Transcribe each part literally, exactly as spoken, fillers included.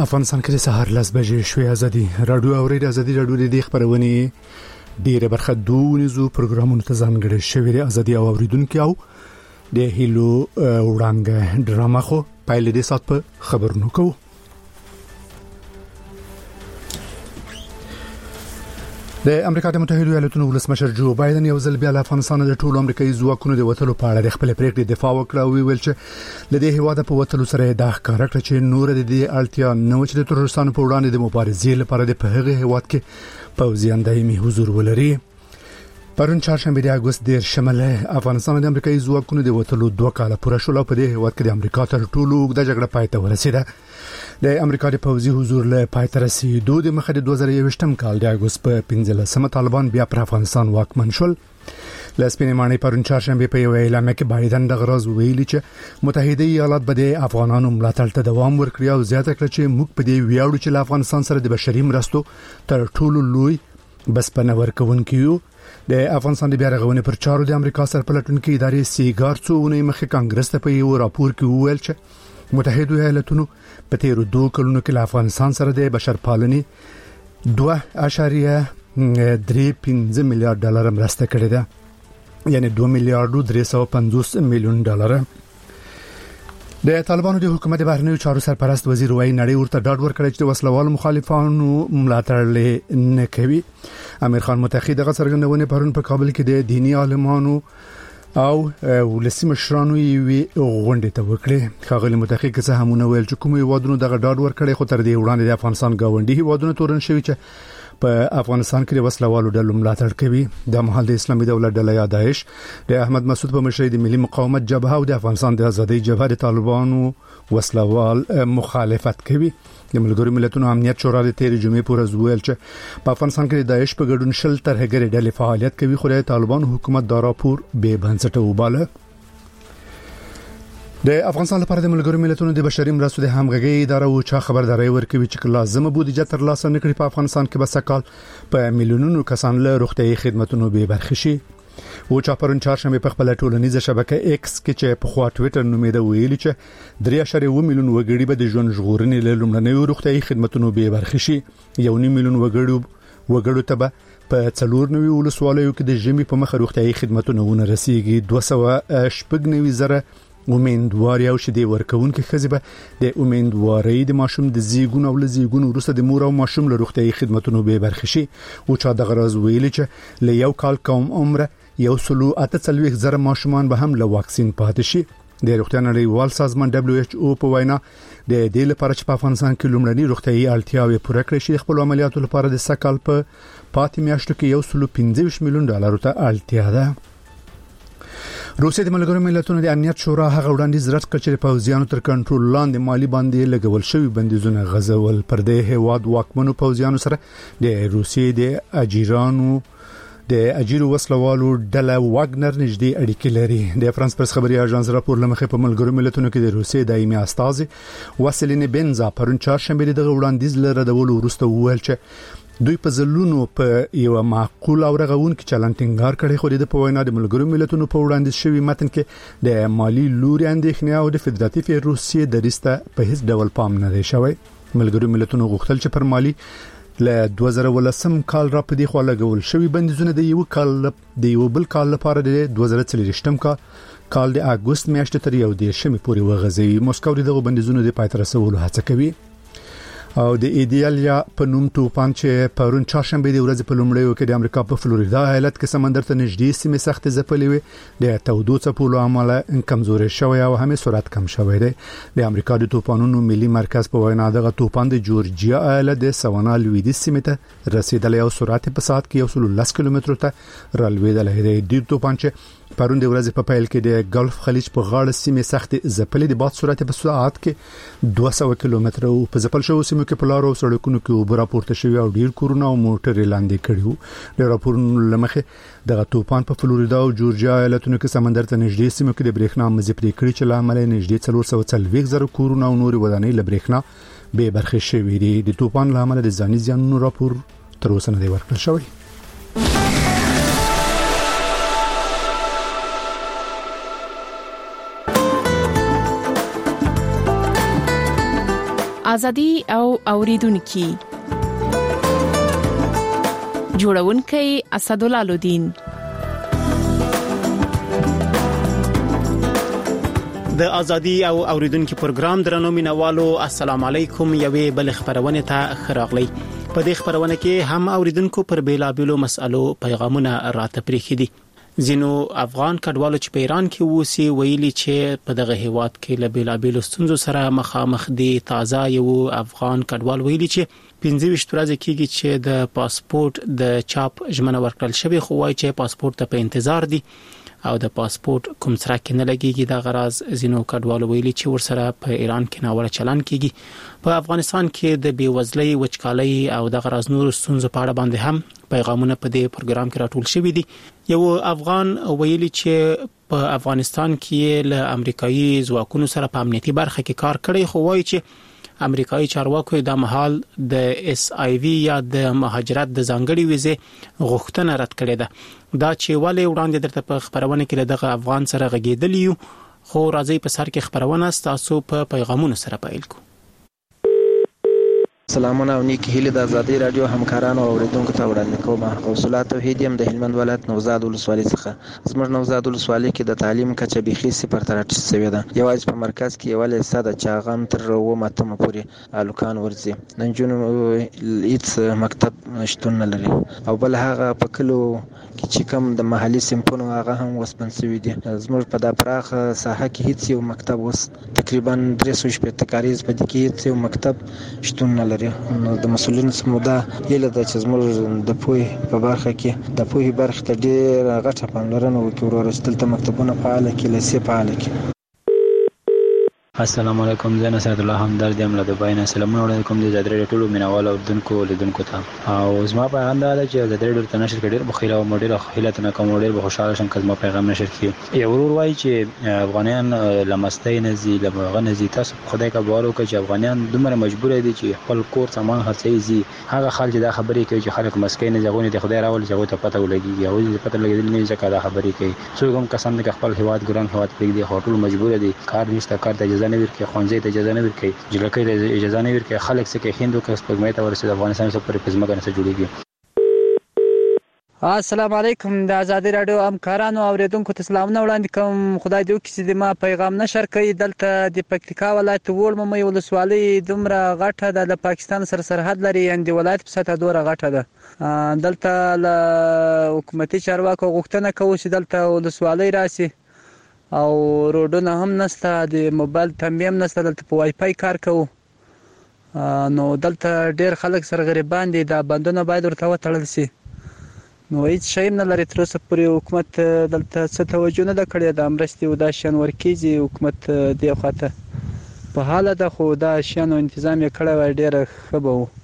افغانستان کې د سهار لس بجې شوې ازادي رادیو اورید ازادي رادیو د دې خبرونه ډیره برخه دونیزو پروګرامونو ته ځانګړي شوې د ازادي او اوریدونکو او د هیلو وړاندې ډرامه خو پایله دې سات په خبرونو کو د امریکا د متحده ایالاتونو ولسمشر جو بایدن یو ځل بیا له افغانستان د ټولو امریکایي ځواکونو د وټلو په اړه د خپل پریکړې دفاع وکړه او ویل چې د دې هیواد په وټلو سره د ښکارا کړ چې نور د دې اړتیا نو چې د ترورستانو په وړاندې د مبارزې لپاره د په هغه هیواد کې پوځیان دایمي حضور ولري. پرون چهارشنبه د اگست د شماله افغانستان د امریکایي ځواکونو د وټلو دوه کال پوره شول په دې هیواد کې د امریکا تر ټولو د جګړه پای ته ورسیده. د امریکا د پوځي حضور له پای ته رسیدو د مخه د دوه زره یوویشتم کال د اگست په پنځلسمه طالبان بیا پر افغانستان واکمن شول. لسپینې معنی پرون چهارشنبه په یو اعلان کې بایدن د غرض ویلي چې متحده ایالات به د افغانانو ملاتړ ته دوام ورکړي او زیاته کړي چې موږ په دې ویاړو چې له افغانستان سره د بشري مرستو تر ټولو لوی بسپنه ورکوونکي یو. د افغانستان د بیا رغونې پر چارو د امریکا سرپلټونکو ادارې سیګار څوونه مخې کانګرس ته په یو راپور کې وویل چې متحده ایالاتونو په تیرو دوه کلونو کې له افغانستان سره د بشرپالنې دوه اعشاریه درې پنځه میلیارډ ډالر مرسته کړې ده، یعنی دوه میلیارډ درې سوه پنځوس میلیون ډالر. د طالبانو د حکومت بهرنیو چارو سرپرست وزیر وای نړۍ ورته ډاډ ورکړی چې وسلوال مخالفانو ملاتړ نه کوي. امیر خان متحد د غسرګندونې پرون په کابل کې د دینی عالمانو او ولسی مشرانو یې غونډه ته وکړه. خاغلی متحد که څه همونه ویل چې کوم یوادونو دغه ډاډ ورکړي خو تر دې وړاندې د افغانستان گاونډي هیوادونو تورن شوی چې په افغانستان کې وسلوالو ډلو ملاتړ کوي. د مهال د اسلامي دولت ډله یا داعش د احمد مسعود په مشرۍ د ملي مقاومت جبهه او د افغانستان د ازادۍ جبهه د طالبانو وسلوال مخالفت کوي. د ملګرو ملتونو امنیت شورا د تیر جمعې پورې ویل چې په افغانستان کې د داعش په ګډون شل ترهګر ډلې فعالیت کوي خو د طالبانو حکومت دا راپور به بنسټه وباله. د افغانستان لپاره د ملګرو ملتونو د بشري مرستو د همغږي اداره او چا خبرداري ورکوي چې لازمه بودیجه تر لاسه نکړي په افغانستان کې بس کال په میلیونونو کسان له روغتيایي خدماتو به برخه شي. او چا پرون چهارشنبه په خپل ټولنیزه شبکه ایکس کې چې په خوا ټوئیټر نومېده ویلي چې درې اعشاریه اووه میلیون وګړي به د ژوند ژغورنې له لومړنیو روغتيایي خدماتو به برخه شي. یو نیم میلیون وګړي وګړو ته به په څلور نوي ولسوالیو کې د ژمي په مخ روغتيایي خدماتو نه رسیدي. دوه سوه شپږ نوي زره امیندواري او شدي ورکوونکې خزبه د امیندواري د ماشوم د زیګون او لزیګون وروسته د مور او ماشوم له روغتيایي خدماتو به برخه شي. او چا د غرض ویلي چې له یو کال کوم عمر یو سلو اته څلوېښت زره ماشومان به هم له واکسین پاتې شي. د روغتیا نړیوال سازمان دبليو ایچ او په وینا د دې لپاره چې په افغانستان کې لومړني روغتيایي اړتیاوې پوره کړي شي خپل عملیاتو لپاره د سکهال په پاتې میاشتو کې یو سلو پنځه ویشت میلیون ډالر ته اړتیا ده. روسیه د ملګرو ملتونو د امنیت شورا هغه وړاندیز رد کړ چې پوځیانو تر کنټرول لاندې مالی باندې لګول شوی بندیزونه غزول پر دې هواد واکمنو پوځیانو سره د روسیې د اجیرانو د اجیرو وسلوالو ډله واګنر نږدې اړیکې لري. د فرانس پرس خبري اژانس راپور لمخې په ملګرو ملتونو کې د روسیې دایمي استازي واسلین بنزا پرون چهارشنبه د وړاندیز لره د ول ورسته وویل چې دوی په ځلونو په یو معقول او رغون کې چلن ټینګار کړي خو د پوینا د ملګرو ملتونو په وړاندیز شوی متن کې د مالی لوري اندېښنه او د فدراتیو روسیې د ریسته په هیڅ ډول پام نه دی شوی. ملګرو ملتونو غوښتل چې پر مالی له دوه زره ولسم کال را پدې خو لګول شوی بندیزونه د یو کال د یو بل کال لپاره د دوه زره څلوېښتم کال کال د اگست میاشتې تر یو د شمې پورې وغځي. موسکو دغه بندیزونه د پای تر رسولو هڅه کوي. او د ایډیالیا په نوم توپان چې پرون چهارشنبه د ورځې په لومړیو کې د امریکا په فلوریدا ایالت کې سمندر ته نږدې سیمه سخت ځپلې وي د تودو څپو له امله کمزوري شوی او هم سرعت کم شوی دی. د امریکا د طوفانونو ملي مرکز په وینا دغه طوفان د جورجیا ایالت د سوانا لویدیز سیمه ته رسیدلی او سرعت په ساعت کې یو سل لس کیلومتر ته رالوېدلی دی. د طوفان چې پرون د ورځې په پیل کې د ګلف خلیج په غاړه سیمه سخت ځپلې د باد سرعت په ساعت کې دوه سوه کیلومتر او په ځپل شو سیمه کې په لارو سړکونو کې اوبه راپورته شوی او ډیر کورونه او موټرې لاندې کړیو. د راپورونو لمخې دغه طوفان په فلوریدا او جورجیا ایالتونو کې سمندر ته نږدې سیمه کې د برېښنا مزي پرې کړی چې لامل نږدې څلور سوه څلوېښت زره کورونه او نور ودانۍ له برېښنا به برخه شوی دي. د طوفان لامل د ځاني زیانونو راپور تر اوسه نه دی ورکړل شوی. ازادي او اوریدونکو جوړونکي اسدالله الدین. د ازادي او اوریدونکو پروګرام درنو مینوالو السلام علیکم. یوې بل خبرونه ته خراغلی. په دې خبرونه کې هم اوریدونکو پر بیلابیلو مسالو پیغامونه راته پریخي دي. زینو افغان کډوالو چې په ایران کې ووسی ویلي چې په دغه هیواد کې له بیلابیلو ستونزو سره مخامخ دي. تازه یو افغان کډوال ویلي چې پنځه ویشت ورځې کېږي چې د پاسپورت د چاپ ژمنه ورکړل شوی، خو وايي چې پاسپورت ته په انتظار دي او د پاسپورت کوم سره کې نه لګيږي. دا غراز زینو کډوالو ویلي چې ورسره په ایران کې ناوړه چلن کیږي. په افغانستان کې د بیوزلۍ، وچکالۍ او د غراز نور ستونزو په اړه باندې هم پیغامونه په دې پروګرام کې راټول شوي دي. یو افغان ویلي چې په افغانستان کې له امریکایي ځواکونو سره په امنیتي برخه کې کار کړی، خو وايي چې امریکایي چارواکو د مهال د اس آی وی یا د مهاجرت د ځانګړي ویزه غوښتنه رد کړې ده. دا چې ولې وړاندې درته په خبرونه کې دغه افغان سره غږیدلی، خو راځي په سر کې خبرونه تاسو په پیغامونو سره پیل کو. سلامونه او نیکی هیله د ازادي رادیو همکارانو او اوریدونکو ته وړاندې کوم. غوث توحید يم د هلمند ولایت نوزاد ولسوالۍ څخه. زموږ نوزاد ولسوالۍ کې د تعلیم کچه بيخي صفر ته راټیټه شوې ده. یوازې په مرکز کې یو لیسه ده چې هغه تر اووه اتمه پورې الوکان ورځي. د نجونو هیڅ مکتب شتون نه لري او بل هغه په کلو کې چې کوم د محلي سیمپونو هغه هم وسپن شوی دي. زموږ په د پراخ ساحه کې هیڅ یو مکتب وس تقریبا درې سوه شپږ کاریز په دې کې هیڅ یو مکتب شتون نه لري. نو د مسولینو سمودا یله د چې زموږ د پوهې په برخه کې د پوهې برخه ته ډېر غټه پاملرنه وکړي ورسته تل مکتبونه فعال کړي، لسی فعال کړي. السلام علیکم. زه نصرت الله همدرد یم له دوبۍ نه. سلامونه وړاندې کوم د زادرې ټولو مینوال او دونکو لیدونکو ته. او زما پیغام دا دی چې زادرې ډېر ته نشر کړي بخیل او مډیر خیلت نه کوم ډېر به خوشاله شم که زما پیغام نشر کړي. یو ورور وایي چې افغانان لمستۍ نزي لمغه نزي. تاسو خدای کا بارو کې چې افغانان دومره مجبور دي چې خپل کور سامان خرڅي زی. هغه خلک دا خبرې کوي چې خلک مسکین نه ځغوني د خدای راول ځغو ته پته ولګي او دې پته لګیدل نه ځکه دا خبرې کوي. څو کوم کسان د خپل هواد ګران هواد پرېږدي، هوټل مجبور دي، کار نشته، کار ته اجازه نه ورکړي، خونځي اجازه نه ورکړي، جلکې ته اجازه نه ورکړي. خلک څخه هندو کس پګمې ته ورسېد افغانستان څخه پر پزماګه نه جوړيږي. السلام علیکم. د ازادي رادیو همکارانو او اوریدونکو ته سلامونه وړاندې کوم. خدای دې وکړي چې ما پیغام نشر کړي. دلته د پکتیکا ولایت وړمې ولسوالۍ دومره غټه ده، د پاکستان سره سرحد لري، یعنی د ولایت په سطح دوره غټه ده. دلته له حکومتي چارواکو غوښتنه کوي چې دلته ولسوالۍ راشي او روډونه هم نشته، د موبایل تنبیه هم نشته، دلته په وای فای کار کوو. نو دلته ډیر خلک سره غریبان دي، دا بندونه باید ورته وتړل شي. نو هیڅ شی نه لري تر اوسه پورې. حکومت دلته څه توجه نه ده کړې. د مرستې او دا شیان ورکېږي، حکومت دې خواته په حاله ده، خو دا شیانو تنظیم یې کړی وای ډېره ښه به و.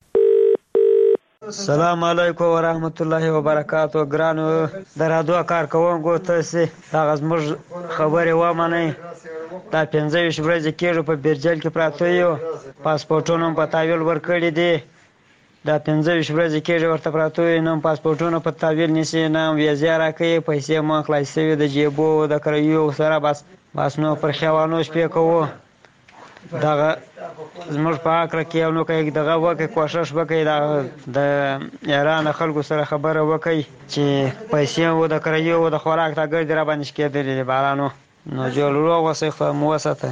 السلام علیکم ورحمت الله وبرکاتہ. ګرانو د رادیو کار کوونکو تاسو هغه زموږ خبرې ومنئ. دا پنځه ویشت ورځې کېږي په بیرجل کې پراته یو، پاسپورټونه په تحویل ورکړي دي. دا پنځه ویشت ورځې کېږي ورته پراته یو، نه پاسپورټونه په تحویل نیسي، نه ویزې راکوي، پیسې مو خلاص شوي د جیبو د کریو سره. بس بس نو پر خیوانو شپې کوو. دغه زموږ په اکره کې یو نو کوي دغه وکړي، کوشش وکړي د ایران خلکو سره خبره وکړي چې پیسې و د کریو و د خوراک ته ګرځي را باندې کېدلې بارانو نو جوړ روغ وسه مو وسته.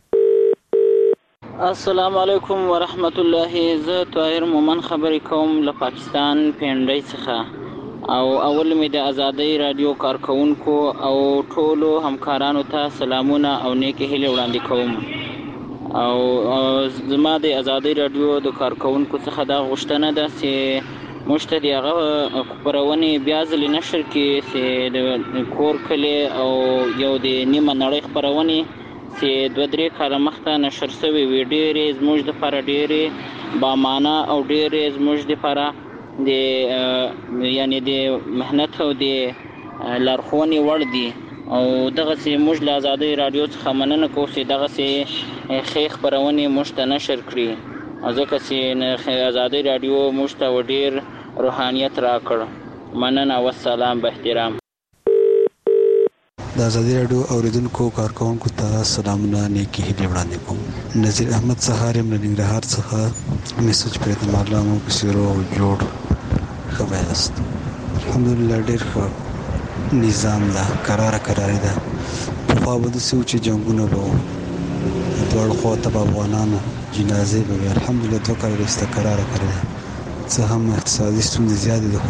السلام علیکم ورحمت الله. زه طاهر مومن خبرې کوم له پاکستان پینډۍ څخه. او اول می د ازادي رادیو کارکونکو او ټولو همکارانو ته سلامونه او نیکی هیله وړاندې کوم. او زما د ازادي رادیو د کارکونکو څخه دا غوښتنه ده چې موږ ته هغه خبرونه بیا ځلې نشر کړي چې د کور کلی او یو د نیمه نړۍ خبرونه چې دوه درې کاله مخته نشر شوي وي، ډېرې زموږ دپاره ډېرې بامانه او ډېرې زموږ دپاره د یعنې د محنت او د لارښوونې وړ دي. او دغسې موږ له ازادۍ راډیو څخه مننه کوو چې دغسې ښې خپرونې موږ ته نشر کړي، ځکه چې ازادۍ راډیو موږ ته ډېر روحانیت راکړ. مننه والسلام، باحترام. د ازادي رادیو اوریدونکو کارکونکو ته سلامونه نیکی هیلې وړاندې کوم. نذیر احمد سهار یم له ننګرهار څخه میسج پرې د مالامو په سیرو جوړ ښه وایاست. الحمدلله ډېر ښه نظام ده، قراره قراري ده. پخوا به داسې و چې جنګونه به وو، دواړو خوا ته به افغانانو جنازې به وي. الحمدلله دوه کاله وروسته قراره کړې ده. څه هم اقتصادي ستونزې زیاتې دي.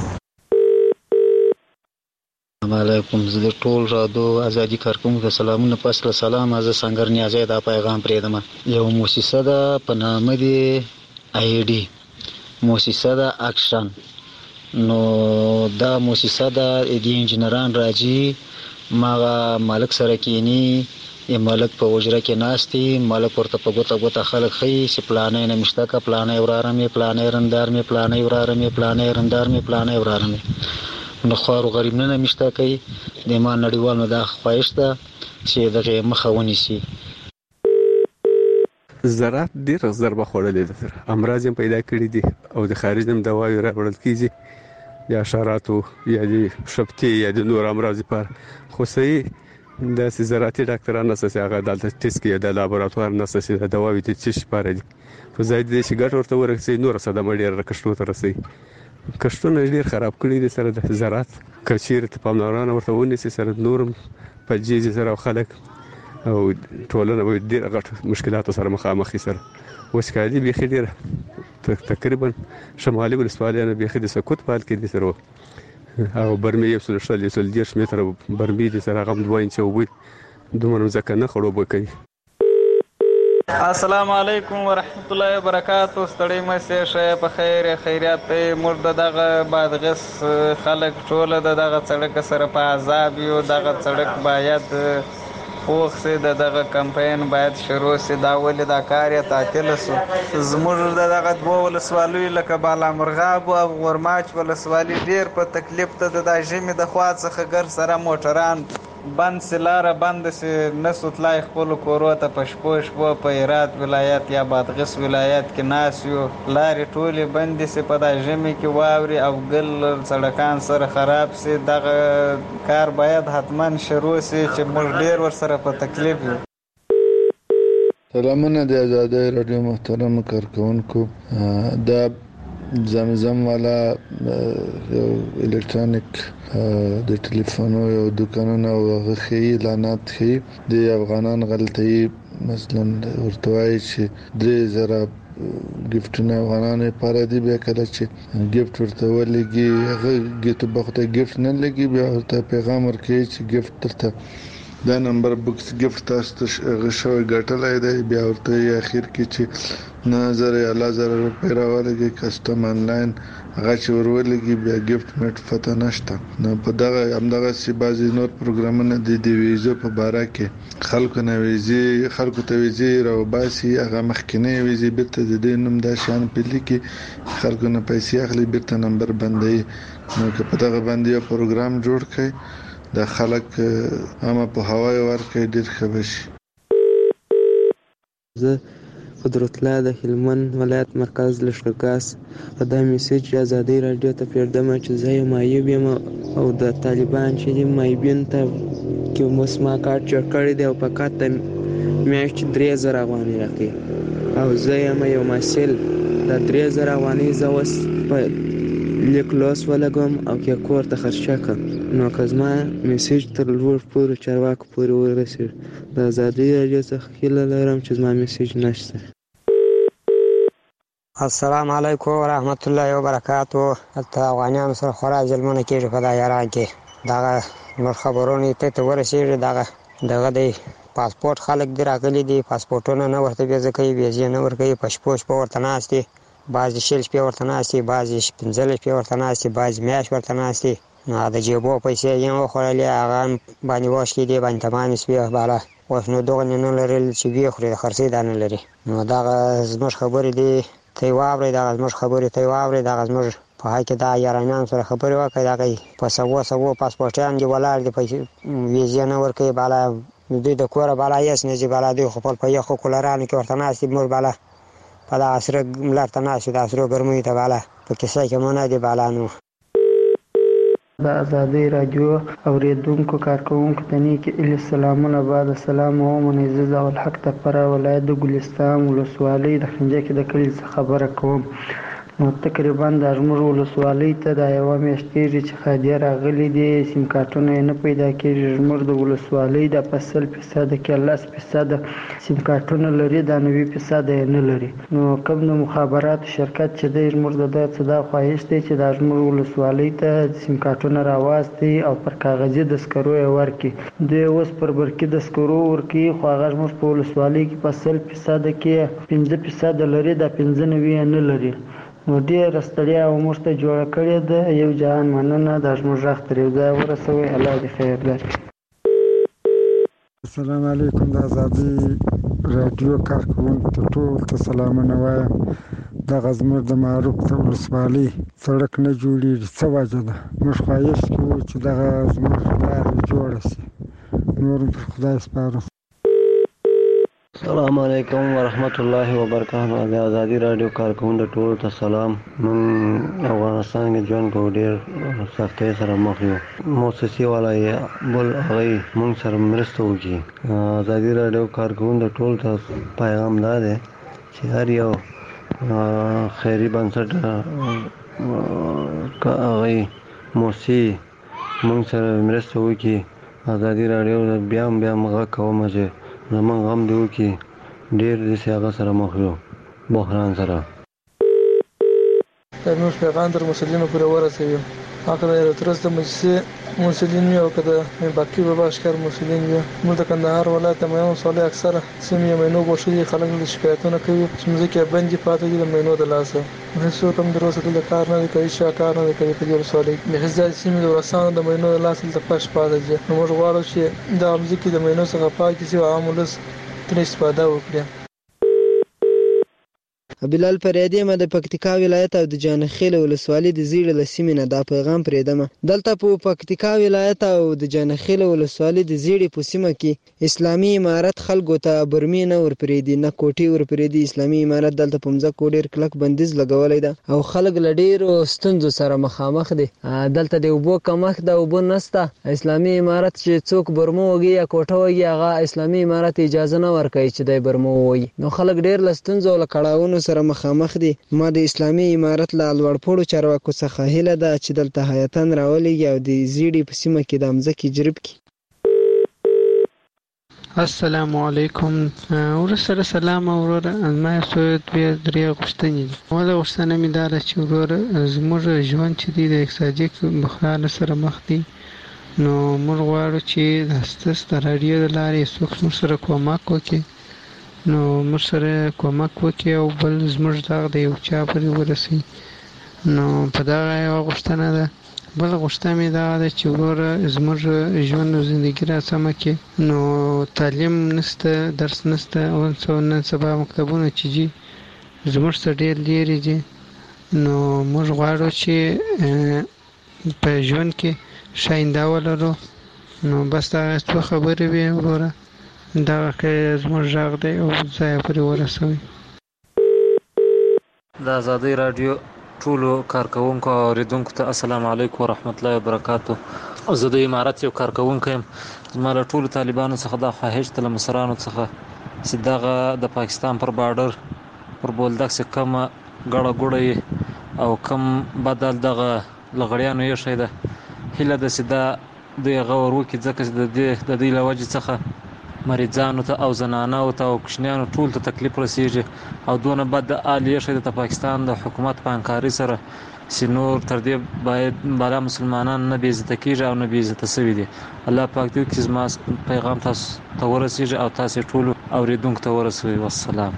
السلام علیکم. زه د ټول رادیو ازادي کارکونکو ته سلامونه پس له سلام. زه سنگر نیازی دا پیغام پرېږدم. یو موسسه ده په نامه دی آی ډي، موسسه ده اکشن. نو دا موسسه ده د انجینران راځي، ماغه مالک سره کینی، ی مالک په وجره کې ناشتي، مالک ورته په ګوته ګوته خلک خي چې پلانې نه مشته کا پلانې ورارمې پلانې رندار مې پلانې ورارمې پلانې رندار مې پلانې ورارمې نو خو غریب نه مشته کوي. د ما نړیوال نه دا خواهش ده چې دغه مخه ونیسي. زراعت ډېر ضربه خوړلې ده، امراض هم پیدا کړي دي او د خارج هم دوايي راوړل کیږي، یا حشراتو یا د شپتي یا د نور امراض پر خو صحیح د زراعتي ډاکټرانو نساسي هغه د ټیسټ کې د لابراتوار نساسي د دواوی د چش پاره دي. په ځای د شي ګټ ورته ورسې نور صدمه ډېر رکشتو تر رسي. کښتونه ډېر خراب کړي دي سره د زراعت کچیر ته پاملرنه ورته ونیسي سره نورم په جیز سره خلک او ټولنه به ډېر غټ مشکلاتو سره مخامخ سره وسکالي به خډيره تقریبا شمالي ولسوالیانو به خدي سکوت پال کې دي سره او برمي یو څل شل یو دیش متر برمي دي سره غم دوه انچ وبي دومره ځکه نه خړوب کوي. السلام علیکم ورحمت الله وبرکاتہ. ستړي مې سه شه په خیر خیرات مرده دغه بادغس خلک ټول دغه سړک سره په عذاب یو. دغه سړک باید خوښ سي، دغه کمپاین باید شروع سي. دا ولې دا کار یې تعطیل سو. زموږ دغه دوه ولسوالۍ لکه بالامرغاب او غورماچ ولسوالۍ ډیر په تکلیف ته د ژمي د خوا څخه ګر سره موټران بند سلاره بند سي نسو تلای خپل کورو ته پښپوش وو. په هرات ولایت یا بادغس ولایت کې ناسیو لارې ټولې بند سي په د ژمي کې واوري او ګل سړکان سره خراب سي. دغه کار باید حتما شروع سي چې موږ ډیر ور سره په تکلیف یو. سلامونه د آزادۍ رادیو محترم کارکونکو. دا زمزم والا یو الکترونیک د ټلیفونو یو دکانونه او غخي اعلانات خي د افغانان غلطي مثلا ورتوای چې درې زره ګفټونه افغانانو لپاره دی. بیا کله چې ګفټ ورته ولګي هغه ګټه بخته ګفټ نه لګي، بیا ورته پیغام ورکړي چې ګفټ درته دا نمبر بوکس ګفټ تاسو غشوي ګټلای دی. بیا ورته اخر کې چې نه زره یا لا زره روپۍ راولګي کسټم آنلاین هغه چې ورولګي بیا ګفټ میټ فته نشته. نو په دغه همدغه سی بازي نور پروګرامونه د دی ویزو په باره کې خلکو نه ویزي خلکو ته ویزي راو باسي، هغه مخکنی ویزي بیرته د دې نوم د شان پلی کې خلکو نه پیسې اخلي بیرته نمبر بندي. نو که په دغه باندې یو پروګرام جوړ کړي د خلک عامه په هواي ورکې ډیر ښه بشي. زه قدرت الله د هلمند ولایت مرکز لشکرګاس په دا میسج ازادي رادیو ته پیردم چې زه یم مایوب یم او د طالبان چې د مایبین ته کې مسما کارت چور کړی دی او په کاته میاشت درې زره افغانۍ راکړي او زه یم یو مسل د درې زره افغانۍ زه اوس په لیک لوس ولګم او کې کور ته خرچه کړم. نو که زما میسج تر لوړ پورې چارواکو پورې ورسېږي د ازادي رادیو څخه هیله لرم چې زما میسج نشته. السلام علیکم ورحمت الله وبرکاتہ. البته افغانانو سره خورا ظلمونه کېږي په دا ایران کې. دغه نور خبرونه ته ته ورسېږي. دغه دغه دی پاسپورت خلک دی راغلي دي، پاسپورتونه نه ورته ویزه کوي، ویزې نه ورکوي، پشپوش په ورته ناست دي، بعضې شل شپې ورته ناست دي، بعضې پنځلس شپې ورته ناست دي، بعضې میاشت ورته ناست دي. نو د جیبو پیسې یې هم وخوړلې، هغه هم باندې واش کېدې باندې تمامې شوې بالا. اوس نو دغه نه لرل چې ویې خوري د خرڅې دا نه لري. نو دغه زموږ خبرې دي ته یې واورئ، دغه زموږ خبرې ته یې واورئ. دغه زموږ په حق کې دا ایرانیانو سره خبرې وکړئ. دغه په سوو سوو پاسپورټیان دي ولاړ دي، پیسې ویزې نه ورکوي بالا. دوی د کوره بالا هېڅ نه ځي بالا. دوی خو خپل په یخو کولرانو کې ورته ناست دي. موږ بالا په دغه سره لار ته ناست یو، د سرو ګرمیو ته بالا په کیسه کې مو نه دي بالا. نو د ازادي رادیو اوریدونکو کارکونکو ته نیک السلامونه بعد السلام او منعزز او الحق تپره ولایت د ګلستان ولسوالۍ د خنجه کې د کلی خبره کوم. نو تقریبا د ازمر ولسوالۍ ته د یو میاشتې چې خادي راغلي دي سیم کارتونه نه پیدا کېږي. ازمر د ولسوالۍ د فصل فیصد کې لس فیصد سیم کارتونه لري، د نوي فیصد نه لري. نو کوم د مخابرات شرکت چې د ازمر د صدا خواهش دی چې د ازمر ولسوالۍ ته سیم کارتونه راوستي او پر کاغذي دسکرو یې ورکړي. دوی اوس پر برقي دسکرو ورکړي، خو هغه زموږ په ولسوالۍ کې فصل فیصد کې پنځه فیصد لري، د پنځه نوي نه لري. نو ډېره ستړیا او موږ ته جوړه کړې ده. یو جهان مننه، دا زموږ غږ تر یو ځایه ورسوئ. الله دې خیر درکړي. السلام علیکم. د ازادي راډیو کارکوونکو ته ټول ته سلامونه وایم. دغه زموږ د معروف د ولسوالۍ سړک نه جوړېږي، څه وجه ده؟ موږ خواهش کوو چې دغه زموږ لارې جوړه شي. نور پر خدای سپارو. السلام علیکم ورحمت الله وبرکاته. د ازادي رادیو کارکوونکو ټول ته سلام. من افغانستان کې ژوند کوو، ډېر سختۍ سره مخ یو. موسسې والا یې بل هغوی موږ سره مرسته وکړي. ازادي رادیو کارکوونکو ټول ته پیغام دا دی چې هر یو خیري بنسټ هغوی موسسې موږ سره مرسته وکړي. ازادي رادیو بیا هم بیا هم غږ کوم چې زمونږ غم دې وکړي. ډېر داسې هغه سره مخ یو، بحران سره. زموږ پیغام تر مسؤلینو پورې ورسوي. هغه د ترڅ د مجلسې مسؤلین وي او که د باقي بابا اشکار مسؤلین وي. موږ د کندهار ولایت د مینو ولسوالۍ اکثره سیمې یې مینو بوشلي خلک د شکایتونه کوي چې مځکې یې بندې پاتې دي د مینو د لاسه. هېڅوک هم تر اوسه دلته کار نه دی کوي، هېچا کار نه دی کوي په دې ولسوالۍ کې. بېخي زیاتې سیمې د ورسانو د مینو د لاسه دلته پش پاتې دي. نو موږ غواړو چې دغه مځکې د مینو څخه پاکې شي او عام ولس ترې استفاده وکړي. بلال فریدی ما د پکتیکا ولایت او د جانخیل ولسوالۍ د زیړ له سیمې نه دا پیغام پرېږدم. دلته په پکتیکا ولایت او د جانخیل ولسوالۍ د زیړې په سیمه کې اسلامي امارت خلکو ته برمې نه ورپرېږدي، نه کوټې ورپرېږدي. اسلامي امارت دلته په مځکو ډېر کلک بندیز لګولی ده او خلک له ډېرو ستونزو سره مخامخ دي. دلته د اوبو کمښت ده، اوبه نشته. اسلامي امارت چې څوک برمه وږي یا کوټه وږي، هغه اسلامي امارت اجازه نه ورکوي چې دی برمه ووایي. نو خلک ډېر له ستونزو او له کړاوونو سره مخامخ دي. ما د اسلامي امارت له لوړپوړو چارواکو څخه هیله ده چې دلته هیاتان راولېږي او د زیړې په سیمه کې د مځکې جریب کړي. السلام علیکم. ورسره سلام وروره. ما یو څه دوې درې غوښتنې دي. اوله غوښتنه مې دا ده چې وروره زموږ ژوند چې دی د اقتصادي بحران سره مخ دی. نو موږ غواړو چې د ستاسو د راډیو د لارې څوک موږ سره کومک وکړي. نو موږ سره کومک وکړي او بل زموږ دغه د یو چا پورې ورسوي. نو په دغه یوه غوښتنه ده. بله غوښتنه مې دغه ده چې وروره زموږ ژوند او زندګي راسمه کړي. نو تعلیم نشته، درس نشته. او نن سبا مکتبونه چې دي زموږ څخه ډېر لرې دي. نو موږ غواړو چې په ژوند کې ښه آینده ولرو. نو بس دغه څو خبرې وې وروره. دغه که زموږ غږ دی او ځای پورې ورسوي. د ازادۍ راډیو ټولو کارکوونکو او اورېدونکو ته السلام علیکم ورحمت الله وبرکاتو. زه د امارت یو کارکوونکی یم. زما له ټولو طالبانو څخه دا خواهش ده له مشرانو څخه چې دغه د پاکستان پر بارډر پر بولدک چې کومه ګړه ګوړه او کم بدل دغه لغړیانو ایښی ده، هیله ده چې دا دوی هغه ور وکړي، ځکه چې د دې له وجې څخه مریضانو ته او زنانو ته او کوچنیانو ټول ته تکلیف رسیږي. او دونه بد حال ایښی ده د پاکستان د حکومت په همکارۍ سره چې نور تر دې باید بالا مسلمانان نه بې عزته کېږي او نه بې عزته شوي دي. الله پاک دې وکړي زما پیغام تاسو ته ورسیږي او تاسې ټولو اورېدونکو ته ورسوي. والسلام.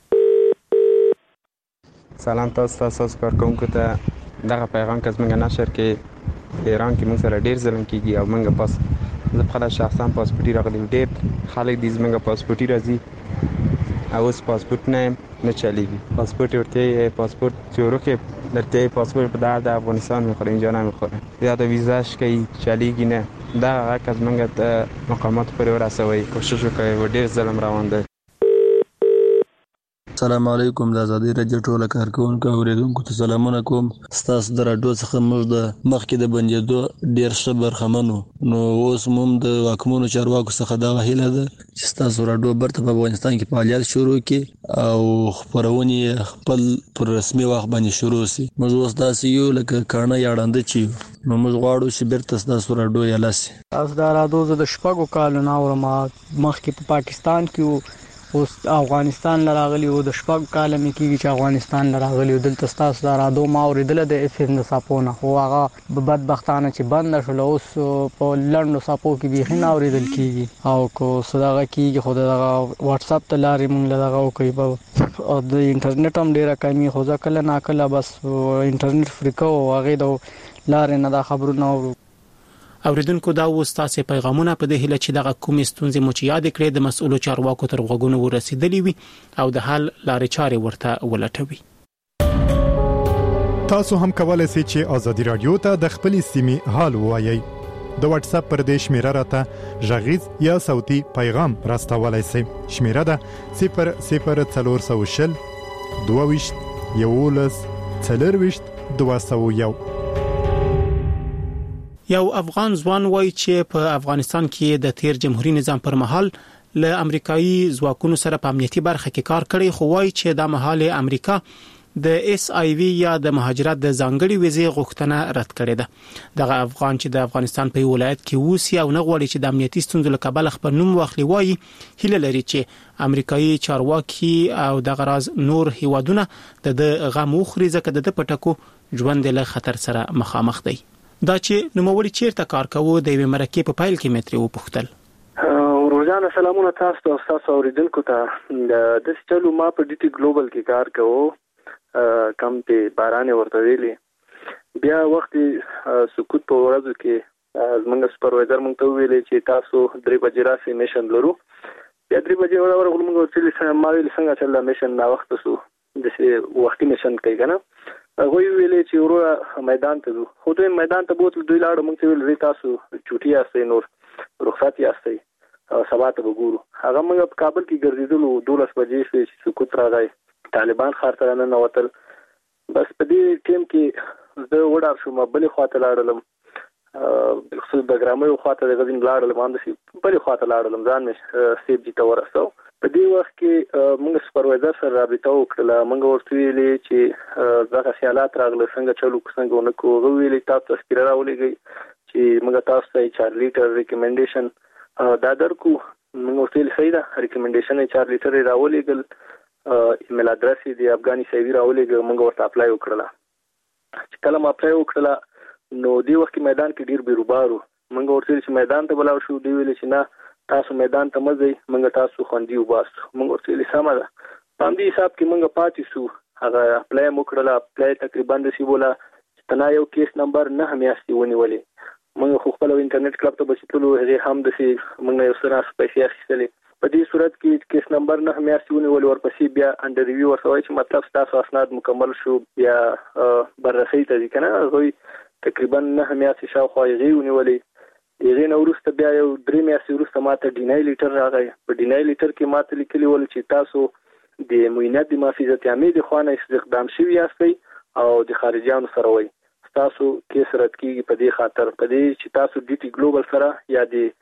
سلام تاسو تاسو کارکوونکو ته. دغه پیغام که زموږ نشر کې په ایران کې موږ سره ډېر ظلم کېږي او موږ پاس زه خپله شخصا پاسپورټي راغلی. ډېر خلک دي زموږ پاسپورټي راځي او اوس پاسپورټ نه نه چلیږي. پاسپورت ورته پاسپورت چورو کې درته پاسپورت په د افغانستان میخوره، اینجا نمیخوره. یا د ویزاش کوي چلیږي نه. دا هغه از موږ ته مقامات پورې ورسوي، کوشش وکړئ. و ډېر ظلم روان دی. السلام علیکم د ازادي رادیو ټول کارکونکو اوریدونکو ته سلامونه کوم. تاسو د رادیو څخه موږ د مخکې د بندېدو ډیر ښه برخمنو، نو اوس موږ د واکمنو چارواکو څخه دا هیله ده چې تاسو رادیو برته په افغانستان کې فعالیت شروع کړي او خبرونه خپل پر رسمي وخت باندې شروع شي. موږ اوس داسې یو لکه کانه یاړنده چې نو موږ غواړو چې بیرته تاسو رادیو یلاسي. تاسو دا رادیو د شپږو کالو نه اورم، مخکې په پاکستان کې اوس افغانستان لراغلی او د شپږ کال مې کېږي چې افغانستان لراغلی او دلته تاسو دا رادیو ما اوریدل د اف ام د ساپونه، خو هغه بدبختانه چې بند شول. اوس په لندو ساپو کې به نه اوریدل کېږي او کو صداغه کېږي. خو دا واتس اپ ته لارې مونږ لږه کوي او د انټرنیټ هم ډیره کمی، خو ځکه نه کله بس انټرنیټ فریکو هغه د لارې نه دا خبرونه اورو. اوریدونکو دا وستاسې پیغامونه په دې هله چې دغه کومې ستونزې مو چې یاد کړې د مسؤلو چارواکو تر غوږونو ورسېدلې وي او د حل لارې چارې ورته ولټوي. تاسو هم کولای شئ چې ازادي رادیو ته د خپلې سیمې حال ووایئ. د واتس اپ پر دې شمیره راته غږیز یا صوتي پیغام راستولای شئ. شمیره ده صفر صفر څلور سوه شل دوه ویشت یولس څلور ویشت دوه سوه یو. یو افغان ځوان وایي چې په افغانستان کې د تیر جمهوریت نظام پر مهال له امریکایي ځواکونو سره په امنیتي برخه کې کار کړی، خو وایي چې د مهال امریکا د اس آی وی یا د مهاجرت د ځانګړي ویزې غوښتنه رد کړې ده. دغه افغان چې د افغانستان په ولایت کې اوسي او نه غواړي چې د امنیتي ستونزو له کبله خپل نوم واخلي، وایي هیله لري چې امریکایي چارواکي او د غراز نور هیوادونه د غم وخوري ځکه د پټکو ژوند له خطر سره مخامخ دی. دا چې نوموړي چیرته کار کوي د یوې مرکې په پایل کې متري وپوښتل. روزانه سلامونه تاسو ته او تاسو اوریدونکو ته. د چلو ما په ډي ټي ګلوبل کې کار کوم، کم په باران ورته ویلي. بیا وخت سکوت په ورځو کې زمونږ سپروایزر مونږ ته ویلي چې تاسو درې بجې راسي میشن لرو. بیا درې بجې ورغلو مونږ ورته چې ما ویل څنګه چې د میشن نا وخت سو د وختي میشن کوي کنه. هغه ویلې چې ورو میدان ته ځو، خو دوی میدان ته بوتل دوی لاړو. موږ ویل ری تاسو چوټي یاستئ، نور رخصت یاستئ، سبا ته وګورو. هغه موږ په کابل کې ګرځیدلو، دولس بجې چې سکوت راغی، طالبان ښار ته نه وتل. بس په دې ټیم کې زه وډار شوم، بلې خواته لاړم، خصوص د ګرامې خواته د غزین لاړم، هم د بلې خواته لاړم، ځان مې سیب جی ته ورسو. په دې وخت کې موږ سپروایزر سره رابطه وکړه. موږ ورته ویلې چې دغه خیالات راغله څنګه چلو څنګه ونکو. هغه ویلې تاسو تذکره راولېږئ چې موږ تاسو ته چار لیټر ریکمنډیشن دا درکو. موږ ورته ویل صحیح ده، ریکمنډیشن چار لیټر راولېږل، ایمیل ادرس دی افغاني سیوی راولېږه. موږ ورته اپلای وکړه. چې کله ما اپلای وکړه نو دې وخت کې میدان کې ډیر بیروبارو. موږ ورته ویل چې میدان ته بلاو شو. دی ویل چې نه تاسو میدان ته مزئ، موږ تاسو خوندي وباسو. موږ ورته ویل سمه ده. په دې حساب کې موږ پاتې شو. هغه اپلای وکړه. اپلای تقریبا د سی بوله تنا یو کیس نمبر نه میاشتې ونیولې. موږ خو خپل انټرنیټ کلب ته بچتلو، هغه هم د سی موږ یو سره پیسې اخیستلې. په دې صورت کې کیس نمبر نه میاشتې ونیولې. ورپسې بیا انډر ریویو ورسوي چې مطلب تاسو اسناد مکمل شو، بیا بررسي ته ځي کنه. هغه تقریبا نه میاشتې شاوخوا یې ونیولې. دغه نو وروسته بیا یو درې میاشتې وروسته ماته ډینای لیټر راغی. په ډینای لیټر کې ماته لیکلي ول چې تاسو د معاینات د محافظت عامه د خوانه استخدام شوی یاستئ او د خارجيانو سره وای. تاسو کیس رد کیږي په دې خاطر په دې چې تاسو ډي ټي ګلوبل سره یا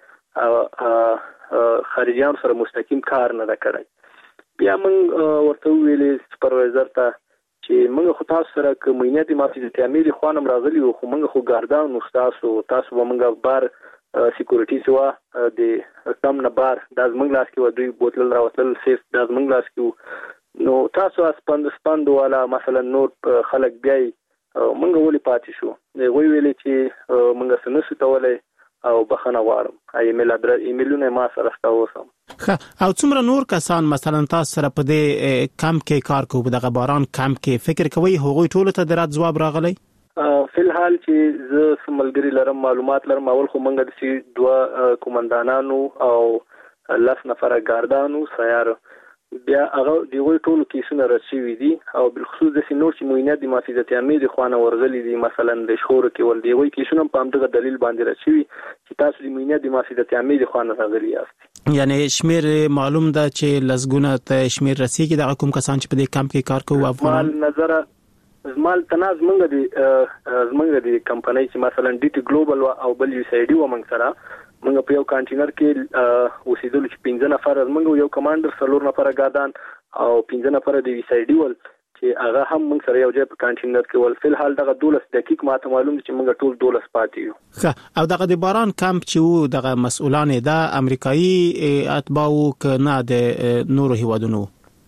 د خارجيانو سره مستقیم کار نه کړی. بیا موږ ورته ویلې سپروایزر ته چې موږ خو تاسو سره کومینه د محافظت عامه د خوانم راغلی او خو موږ خو ګاردان نو تاسو تاسو موږ بار سکیورټي سوا د کم نه بار د زمنګ لاس کې ودوی بوتل راوتل سیف د زمنګ لاس کې نو تاسو اسپند سپند والا مثلا نور خلک بیا موږ ولې پاتې شو. دی وی ویلې چې موږ سنسو تولې او بخنه غواړم. ایمیل ادرس ایمیلونه ما سره ستاسو. او څومره نور کسان مثلا تاسو سره په دې کمپ کې کار کوي دغه باران کمپ کې فکر کوي هغوی ټول ته درات جواب راغلی؟ فل حال چې زه سملګری لرم معلومات لرم اول خو مونږ د سی دوه کومندانانو او لس نفره ګاردانو سیار بیا هغه دی وی ټول کیسونه رسېوي دي او بالخصوص د سینور چې موینات د محافظت عامه د خوانه ورغلي دي مثلا د شخور کې ول دی وی کیسونه په همدغه دلیل باندې رسېوي چې تاسو د موینات د محافظت عامه د خوانه راغلي یاست. یعنی شمیر معلوم ده چې لزګونه ته شمیر رسیدي د کوم کسان چې په دې کمپ کې کار کوي افغان نظر زمال تناز منګه دي زمنګ دي کمپنۍ چې مثلا ډي ټي ګلوبل او بل یو سي ډي و منګ سره منګه په یو کانټینر کې اوسېدل چې پنځه نفر منګه یو کمانډر څلور نفر غادان او پنځه نفر د سي ډي ول چې هغه هم منګ سره یو ځای په کانټینر کې ول فل حال دغه دولس دقیق ماته معلوم چې منګه ټول دولس پاتې یو ښه او دغه د باران کمپ چې وو دغه مسؤلان د امریکایي اتباعو کنه د نورو هیوادونو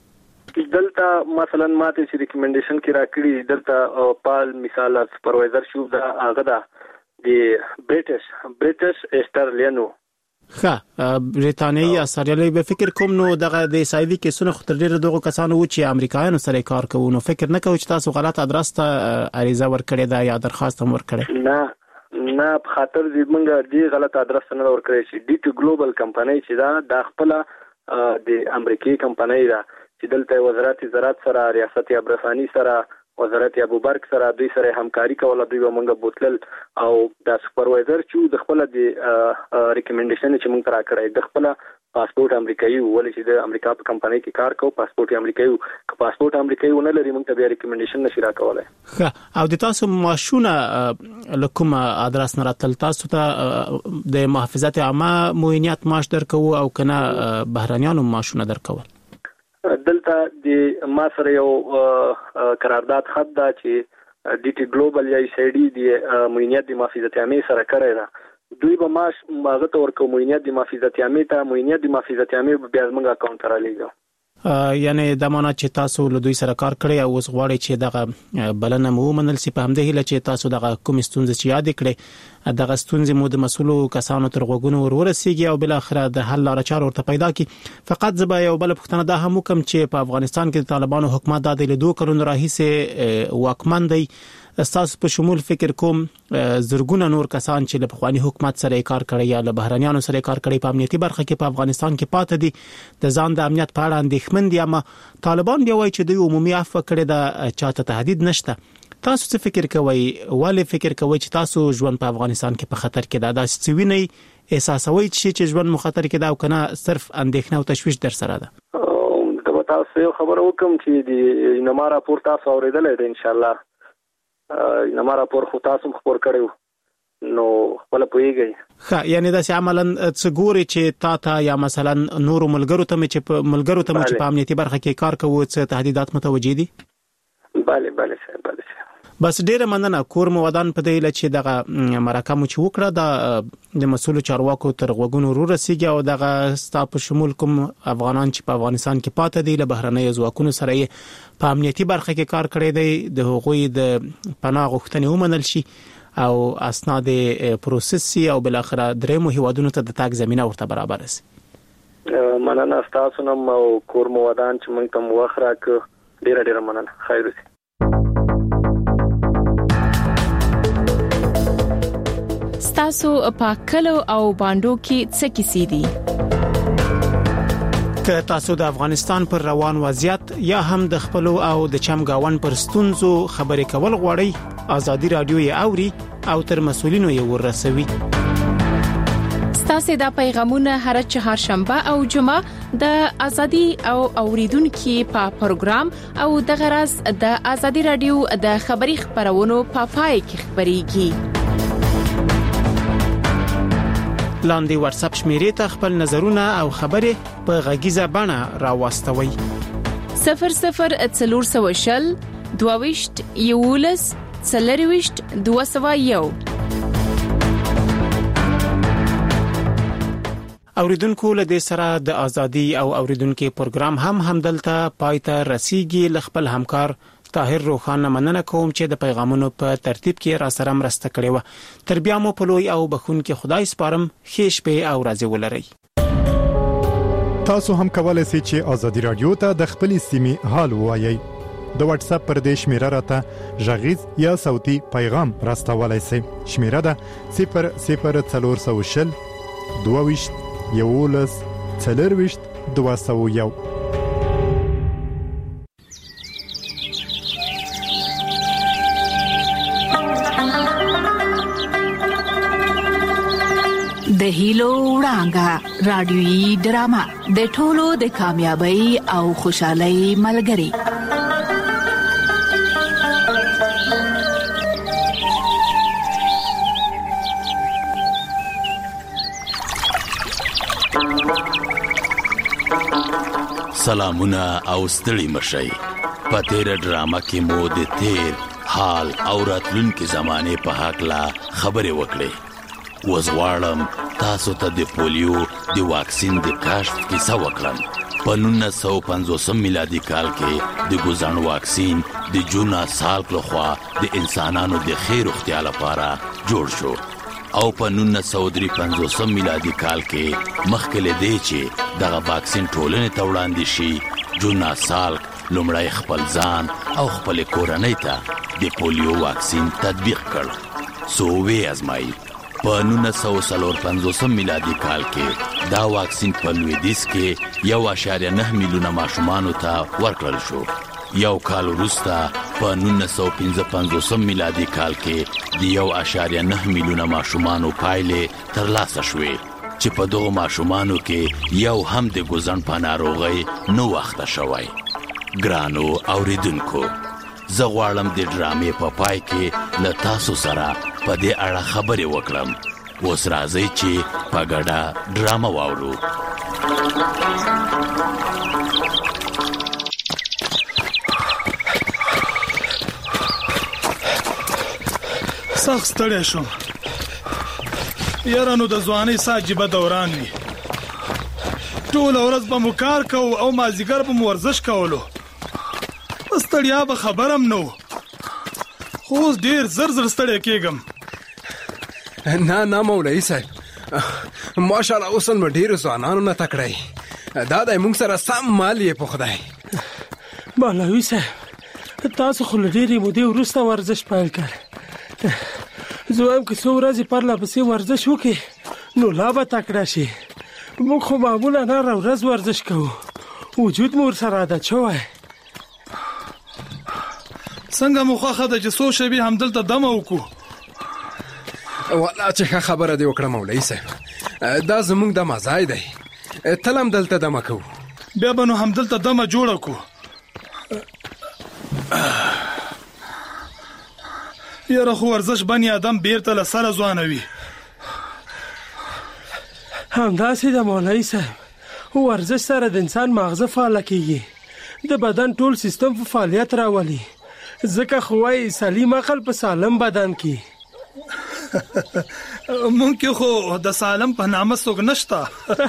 دلته مثلا ماته چې ریکمنډیشن کې راکړي دلته پال مثال سپروایزر شو دا هغه دا د برټش برټش استرالینو ښه بریتانیایی استرالیایي به فکر کوم نو دغه د سایوي کې سونه خطر ډیر دغه کسانو چې امریکایانو سره کار کوي نو فکر نه کوي چې تاسو غلط ادرس ته اړیزه ورکړی دا یا درخواست هم ورکړی نه نه په خاطر دې موږ دې غلط ادرس نه ورکړی چې ډي ټي ګلوبل کمپنۍ چې دا د خپل د امریکایي کمپنۍ دا چې دلته وزارت زراعت سره ریاست ابرفانی سره وزارت ابوبرک سره دوی سره همکاري کوله دوی ومنګه بوتل او د سپروایزر چې د خپل د ریکمنډیشن چې موږ را کړی د خپل پاسپورت امریکایي ولې چې د امریکا په کمپنۍ کې کار کوي پاسپورت امریکایي که پاسپورت امریکایي ونه لري موږ ته بیا ریکمنډیشن نشي راکولای ښه او د تاسو ماشونه لکم ادرس نه راتل تاسو ته د محافظت عامه موینیت ماش درکو او کنه بهرانيانو ماشونه درکو دلته د ما سره یو قرارداد خط دا چې ډي ټي ګلوبل یا سي ډي د موینیت د محافظت عامه سره کړی دا دوی به ماش ماغه تور کوم موینیت د محافظت عامه ته موینیت د محافظت عامه بیا موږ اکاونټ را لېږو یعنی د مانه چې تاسو له دوی سره کار کړی او اوس غواړي چې دغه بلنه مو منل سي په همدې هله چې تاسو دغه کوم ستونزې چې یاد کړئ دغه ستونزې مو د مسولو کسانو تر غوګونو ورورسیږي او بل اخر د حل لاره چاره ورته پیدا کی فقط زبا یو بل پښتنه دا هم کوم چې په افغانستان کې د طالبانو حکومت د دوه کلونو راهیسه واکمن دی استاس په شمول فکر کوم زرګونه نور کسان چې له پخوانی حکومت سره کار کړی یا له بهرانيانو سره کار کړی په امنیتي برخه کې په افغانستان کې پاتې دي د ځان د امنیت په اړه اندېښمن دي اما طالبان دی وایي چې دوی عمومي عفو کړی دا چاته تهدید نشته تاسو څه فکر کوئ ولې فکر کوئ چې تاسو ژوند په افغانستان کې په خطر کې ده دا څوینه احساسوي چې ژوند مخ خطر کې ده او کنه صرف اندېښنه او تشویش در سره ده دا تاسو یو خبر وکم چې د نما راپور تاسو اوریدلې ده ان شاء الله نما راپور خو تاسو خبر کړو نو خپل پويږي ښه یعنی دا چې عملاً څګوري چې تا ته یا مثلا نور ملګرو ته چې په ملګرو ته چې په امنیتي برخه کې کار کوي څه تهدیدات متوجي دي bale bale bale بس ډیره مننه کور مو ودان په دی لچې دغه مرکه مو چې وکړه د د مسولو چارواکو تر غوګونو ورو رسیږي او دغه ستاسو په شمول کوم افغانان چې په افغانستان کې پاتې دي له بهرنۍ ځواکونو سره په امنیتي برخه کې کار کړی دی د هغوی د پناه غوښتنې ومنل شي او اسناد پروسس او بل اخر درېمو هیوادونو ته د تاګ زمينه ورته برابر شي مننه تاسو نو کور مو ودان چې موږ ته وخت راک ډیره ډیره مننه خیر اوسئ تاسو په کلو او باندو کې څه کیسې دي که تاسو د افغانستان پر روان وضعیت یا هم د خپل او د چمګاون پر ستونزو خبرې کول غواړئ ازادي رادیو یې اوري او تر مسولینو یې ورسوي تاسو د پیغامونه هر چهارشنبه او جمعه د ازادي او اوریدونکو په پروګرام او د غرض د ازادي رادیو د خبري خبرونو په پای کې خبريږي لاندې واتس اپ شمیرې ته خپل نظرونه او خبرې په غږیزه بڼه راوستوي صفر صفر څلور سوه شل دوه یولس څلرويشت دوه سوه یو اوریدونکو له دې سره د ازادي او اوریدونکو پروګرام هم همدلته پایته رسیدي ل خپل همکار طاهر روخان مننه کوم چې د پیغامونو په ترتیب کې را سره مرسته کړې و تر بیا مو په لوی او بخون کې خدای سپارم خېش په او راځي ولري تاسو هم کولای شئ چې ازادي رادیو ته د خپل سیمې حال وایي د واتس اپ پر دې شمیره راته ژغیز یا صوتي پیغام راستولای شئ شمیره ده صفر صفر څلور سوه شل دوه یولس څلرويشت دوه سوه یو د هیلو وړانګه رادیوي ډرامه د ټولو د کامیابی او خوشحالۍ ملګری. سلامونه او ستړي مشئ. په تیر ډرامه کې مو د تیر حال او راتلونکي زمانه په حقلا خبرې وکړې. وزغواړم تاسو ته د پولیو د واکسین د کشف کیسه وکړم. په نولس سوه پنځوس میلادي کال کې د ګوزن واکسین د جونا سالک لخوا د انسانانو د خیر اختیار لپاره جوړ شو او په نولس سوه درې پنځوس میلادي کال کې مخکې له دې چې دغه واکسین ټولنې ته وړاندې شي، جونا سالک لومړی خپل ځان او خپل کورنۍ ته د پولیو واکسین تطبیق کړ. سو وی ازمایي. په نولس سوه څلور پنځوس میلادي کال کې دا واکسین په لویدیځ کې یو اعشاریه نه میلیونه ماشومانو ته ورکړل شو. یو کال وروسته په نولس سوه پنځه پنځوس میلادي کال کې د یو اعشاریه نه میلیونه ماشومانو پایلې ترلاسه شوې چې په دغو ماشومانو کې یو هم د ګوزن په ناروغۍ نه واخته شوی. ګرانو اوریدونکو، زه غواړم د ډرامې په پای کې له تاسو سره په دې اړه خبرې وکړم. اوس راځئ چې په ګډه ډرامه واورو. سخت ستړی شوم یاره، نو د ځوانۍ سا عجیبه دوران وي. ټوله ورځ به مو کار کوو او مازدیګر به مو ورزش کولو. ستړیا به خبرم نه و، خو اوس ډېر زر زر ستړی کېږم. نه نه مولوي صاحب، ماشاءالله اوس نو ډېرو ځوانانو نه تکړی. دا دی موږ سره سم مال یې په خدای. مولوي صاحب، تاسو خو له ډېرې مودې وروسته ورزش پیل کړ. زه وایم که څو ورځې پرله پسې ورزش وکړې نو لا به تکړه شي. موږ خو معمولا هره ورځ ورزش کوو، وجود مو ورسره عادت شوی. څنګه مو خوښه ده چې څو شېبې همدلته دمه وکړو؟ والله چې ښه خبره دې وکړه مولوي صاحب، دا زموږ دمه ځای دی، تل هم دلته دمه کوو. بیا به نو همدلته دمه جوړه کړو. یاره خو ورزش بني آدم بیرته له سره ځوانوي. همداسې ده مولوي صاحب، ورزش سره د انسان ماغزه فعاله کېږي، د بدن ټول سیستم په فعالیت راولي. ځکه خو وایي سلیم عقل په سالم بدن کې. مونږ کې خو د سالم په نامه څوک نشته.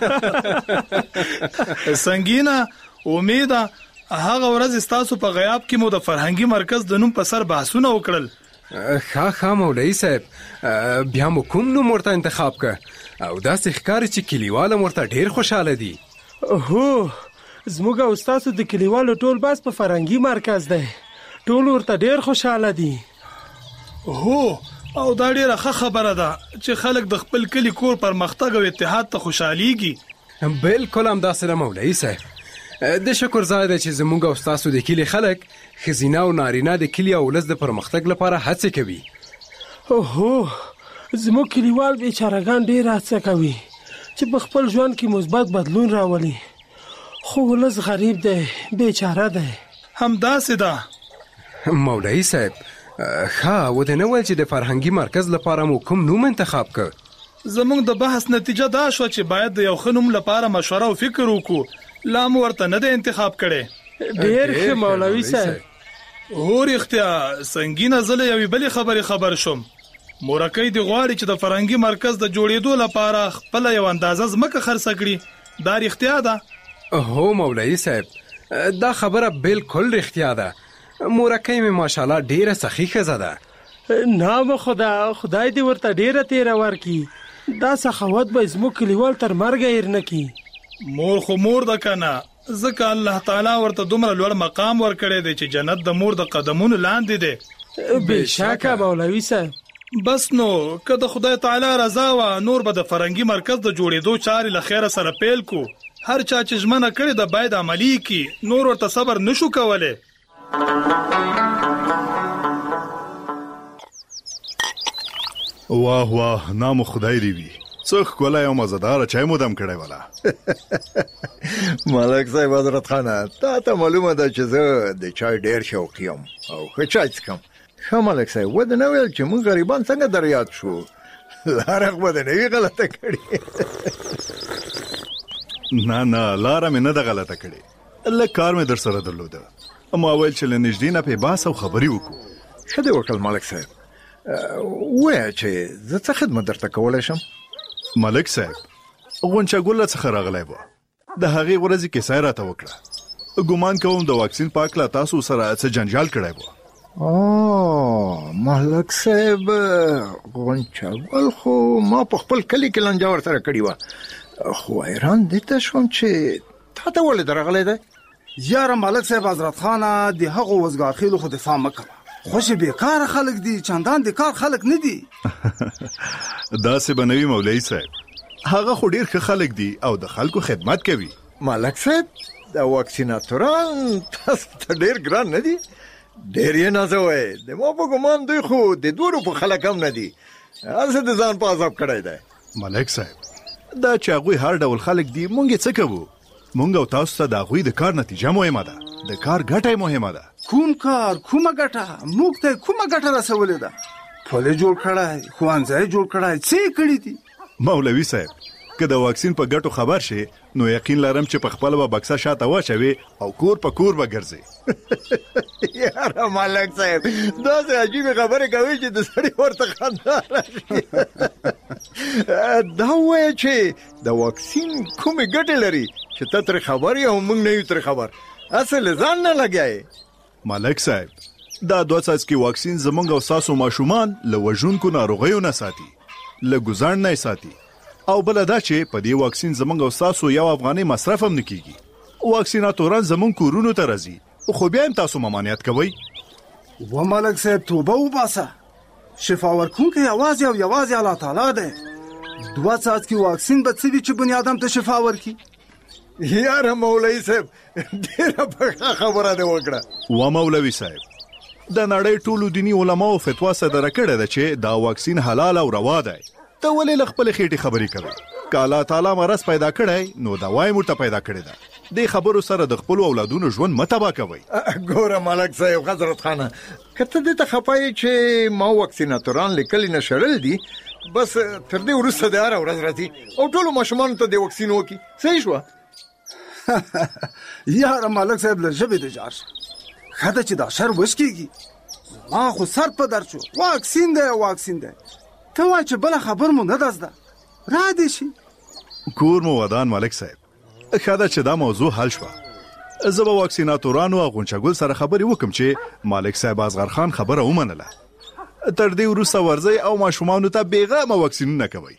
سنگینه امیده، هغه ورځ ستاسو په غیاب کې مو د فرهنګي مرکز د نوم په سر بحثونه وکړل. ښه ښه مولوي صاحب، بیا مو کوم نوم ورته انتخاب که او داسې ښکاري چې کلیوال هم ورته ډېر خوشحاله دي. هو، زموږ او ستاسو د کلیوالو ټول بس په فرهنګي مرکز دی، ټول ورته ډېر خوشحاله دي. هو، او دا ډېره ښه خبره ده چې خلک د خپل کلي کور پرمختګ او اتحاد ته خوشحالیږي. بالکل همداسې ده مولوي صاحب. د شکر ځای دی چې زموږ او ستاسو د کلي خلک ښځینه او نارینه د کلي او ولس د پرمختګ لپاره هڅې کوي. هو، زموږ کلیوال بیچارهګان ډېر هڅه کوي چې په خپل ژوند کې مثبت بدلون راولي، خو ولس غریب دی، بیچاره دی. همداسې ده مولوي صاحب. ښه، و دې نه ویل چې د فرهنګي مرکز لپاره مو کوم نوم انتخاب کړ؟ زموږ د بحث نتیجه دا شوه چې باید د یو ښه نوم لپاره مشوره او فکر وکړو. لا مو ورته نه دی انتخاب کړی. ډېر ښه مولوي صاحب. هو رښتیا، سنګینه زه له یوې بلې خبرې خبر شوم. مورکۍ دې غواړي چې د فرهنګي مرکز د جوړېدو لپاره خپله یو اندازه ځمکه خرڅه کړي. دا رښتیا ده؟ هو مولوي صاحب، دا خبره بالکل رښتیا ده. مورکۍ مې ماشاءالله ډېره سخي ښځه ده. نام خدا، خدای دې ورته ډېره تیره ورکړي. دا سخاوت به زموږ کلیوال تر مرګه هېر نه کړي. مور خو مور ده که نه، ځکه الله تعالی ورته دومره لوړ مقام ورکړی دی چې جنت د مور د قدمونو لاندې دی. بېشکه مولوي صاحب. بس نو که د خدای تعالی رضا وه، نور به د فرهنګي مرکز د جوړېدو چارې له خیره سره پیل کو. هر چا چې ژمنه کړې ده باید عملي کړي، نور ورته صبر نشو کولی. واه واه، نام خدای دی وي. څه ښکلی او مزهداره چای مو دم کړی ولا. ملک صاحب حضرت خانه تا ته معلومه ده چې زه د چای ډېر شوقي یم او ښه چای څښم. ښه ملک صاحب ودې نه ویل چې موږ غریبان څنګه در یاد شو؟ لاره خو به دې نه وي غلطه کړې. نه نه لاره مې نه ده غلطه کړې، لږ کار مې در سره درلوده. ما ویل چې له نږدې نه پې بحث او خبرې وکړو. ښه دې وکړل ملک صاحب. ووایه چې زه څه خدمت درته کولی شم؟ ملک صاحب غونچه ګله څخه راغلی وه، د هغې ورځې کیسه یې راته وکړه. ګمان کوم د واکسین په هکله تاسو سره څه جنجال کړی وه. او ملک صاحب غونچه ګل خو ما په خپل کلي کې لانجه ورسره کړې وه، خو حیران دې ته شوم چې تا ته ولې درغلی دی؟ یاره ملک صاحب حضرت خانه د هغو وزګارخېلو خو دفاع مه کوه، خوش بیکاره خلک دي، چندان د کار خلک نه دي. داسې به نه وي مولوي صاحب، هغه خو ډېر ښه خلک دي او د خلکو خدمت کوي. ملک صاحب د واکسیناتوران تاسو ته ډېر ګران نه دي؟ ډېر یې نازوئ، د ما په ګمان دوی خو د دوه روپو خلک هم نه دي، هسې د ځان په عذاب کړی دی. ملک صاحب دا چې هغوی هر ډول خلک دي مونږ یې څه کوو؟ مونږ او تاسو ته د هغوی د کار نتیجه مهمه ده، د کار ګټه مهمه ده. کوم کار کومه ګټه موږ ته کومه ګټه رسولې ده؟ پل جوړ کړی، ښوونځی جوړ کړی، څه یې کړي دي؟ مولوي صاحب که د واکسین په ګټو خبر شي نو یقین لرم چې په خپله به بکسه شاته واچوي او کور په کور به ګرځي. یاره ملک صاحب داسې عجیبې خبرې کوي چې د سړي ورته خندا راشي. دا ووایه چې د واکسین کومې ګټې لري چې ته ترې خبر یې او موږ نه یو ترې خبر، اصل ځان نه لګیایې. ملک صاحب دا دوه څاڅکي واکسین زمونږ او ستاسو ماشومان له وژونکو ناروغیو نه ساتي، له ګزاڼ نه ساتي، او بله دا چې په دې واکسین زمونږ او ستاسو یو افغانۍ مصرف هم نه کیږي. واکسیناتوران زمونږ کورونو ته راځي خو بیا هم تاسو ممانعت کوئ. و ملک صاحب توبه وباسه، شفا ورکوونکی یوازې او یوازې الله تعالی دی. دوه څاڅکي واکسین به څه وي چې بني ادم ته شفا ورکي؟ یاره مولوي صاحب ډېره پخه خبره دې وکړه. و مولوي صاحب د نړۍ ټولو دیني علماو فتوا صدره کړې ده چې دا واکسین حلال او روا دی. ته ولې له خپلې خېټې خبرې کوې؟ که الله تعالی مرض پیدا کړی نو دوا یې موږ ته پیدا کړې ده. دې خبرو سره د خپلو اولادونو ژوند مه تباه کوئ. ګوره ملک صاحب حضرت خانه که ته دې ته خفه یې چې ما واکسیناتوران له کلي نه شړل دي، بس تر دې وروسته د هره ورځ راځي او ټولو ماشومانو ته د واکسین وکړي. صحیح شوه؟ یاره ملک صاحب له ژبې دې جار شه، ښه ده چې دا شر وشکېږي. ما خو سر په درد شو، واکسین دی واکسین دی، ته وایه چې بله خبر مو نه ده زده، را دې شي. کور مو ودان ملک صاحب، ښه ده چې دا موضوع حل شوه. زه به واکسیناتورانو او غونچه ګل سره خبرې وکم چې ملک صاحب اصغر خان خبره ومنله. تر دې وروسته ورځئ او ماشومانو ته بېغمه واکسینونه کوئ.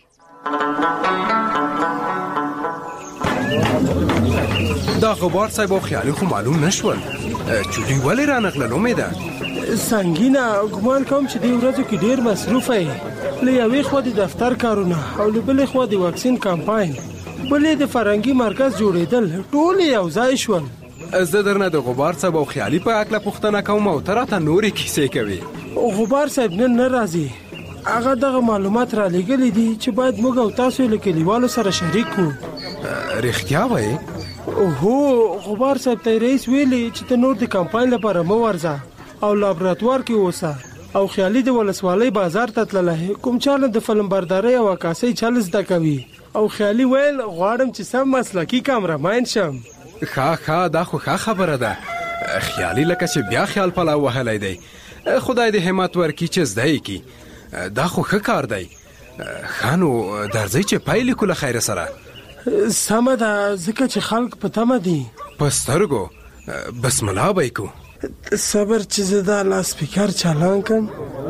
دا غبار صاحب او خیالي خو معلوم نشول، چوټي ولې رانغلل؟ امیده سنگینه ګمان کوم چې دې ورځو کې ډېر مصروفه یې، له یوې خوا د دفتر کارونه او له بلې خوا د واکسین کمپاین، بلې د فرهنګي مرکز جوړېدل، ټول یو ځای شول. زه درنه د غبار صاحب او خیالي په هکله پوښتنه کوم او ته راته نورې کیسې کوې. غبار صاحب نن نه راځي، هغه دغه معلومات را لېږلي دي چې باید موږ او تاسو له کلیوالو سره شریک کړو. رښتیا وایې؟ هو غبار صاحب ته رئیس ویلي چې ته نور د کمپاین لپاره مه ورځه او لابراتوار کې اوسه، او خیالي د ولسوالۍ بازار ته تللی، کوم چاله د فلم بردارۍ او عکاسۍ چل زده کوي، او خیالي ویل غواړم چې سم مسلکي کامرمین شم. ښه ښه دا خو ښه خبره ده. خیالي لکه چې بیا خیال پلاو وهلی دی، خدای دې همت ورکړي چې زده یې کړي. دا خو ښه کار دی. ښه نو درځئ چې پیل کړو له خیره سره. سمه ده، ځکه چې خلک په تمه دي. په سترګو بسم الله به یې کوو. صبر چې زه دا لاسپیکر چالان کړم.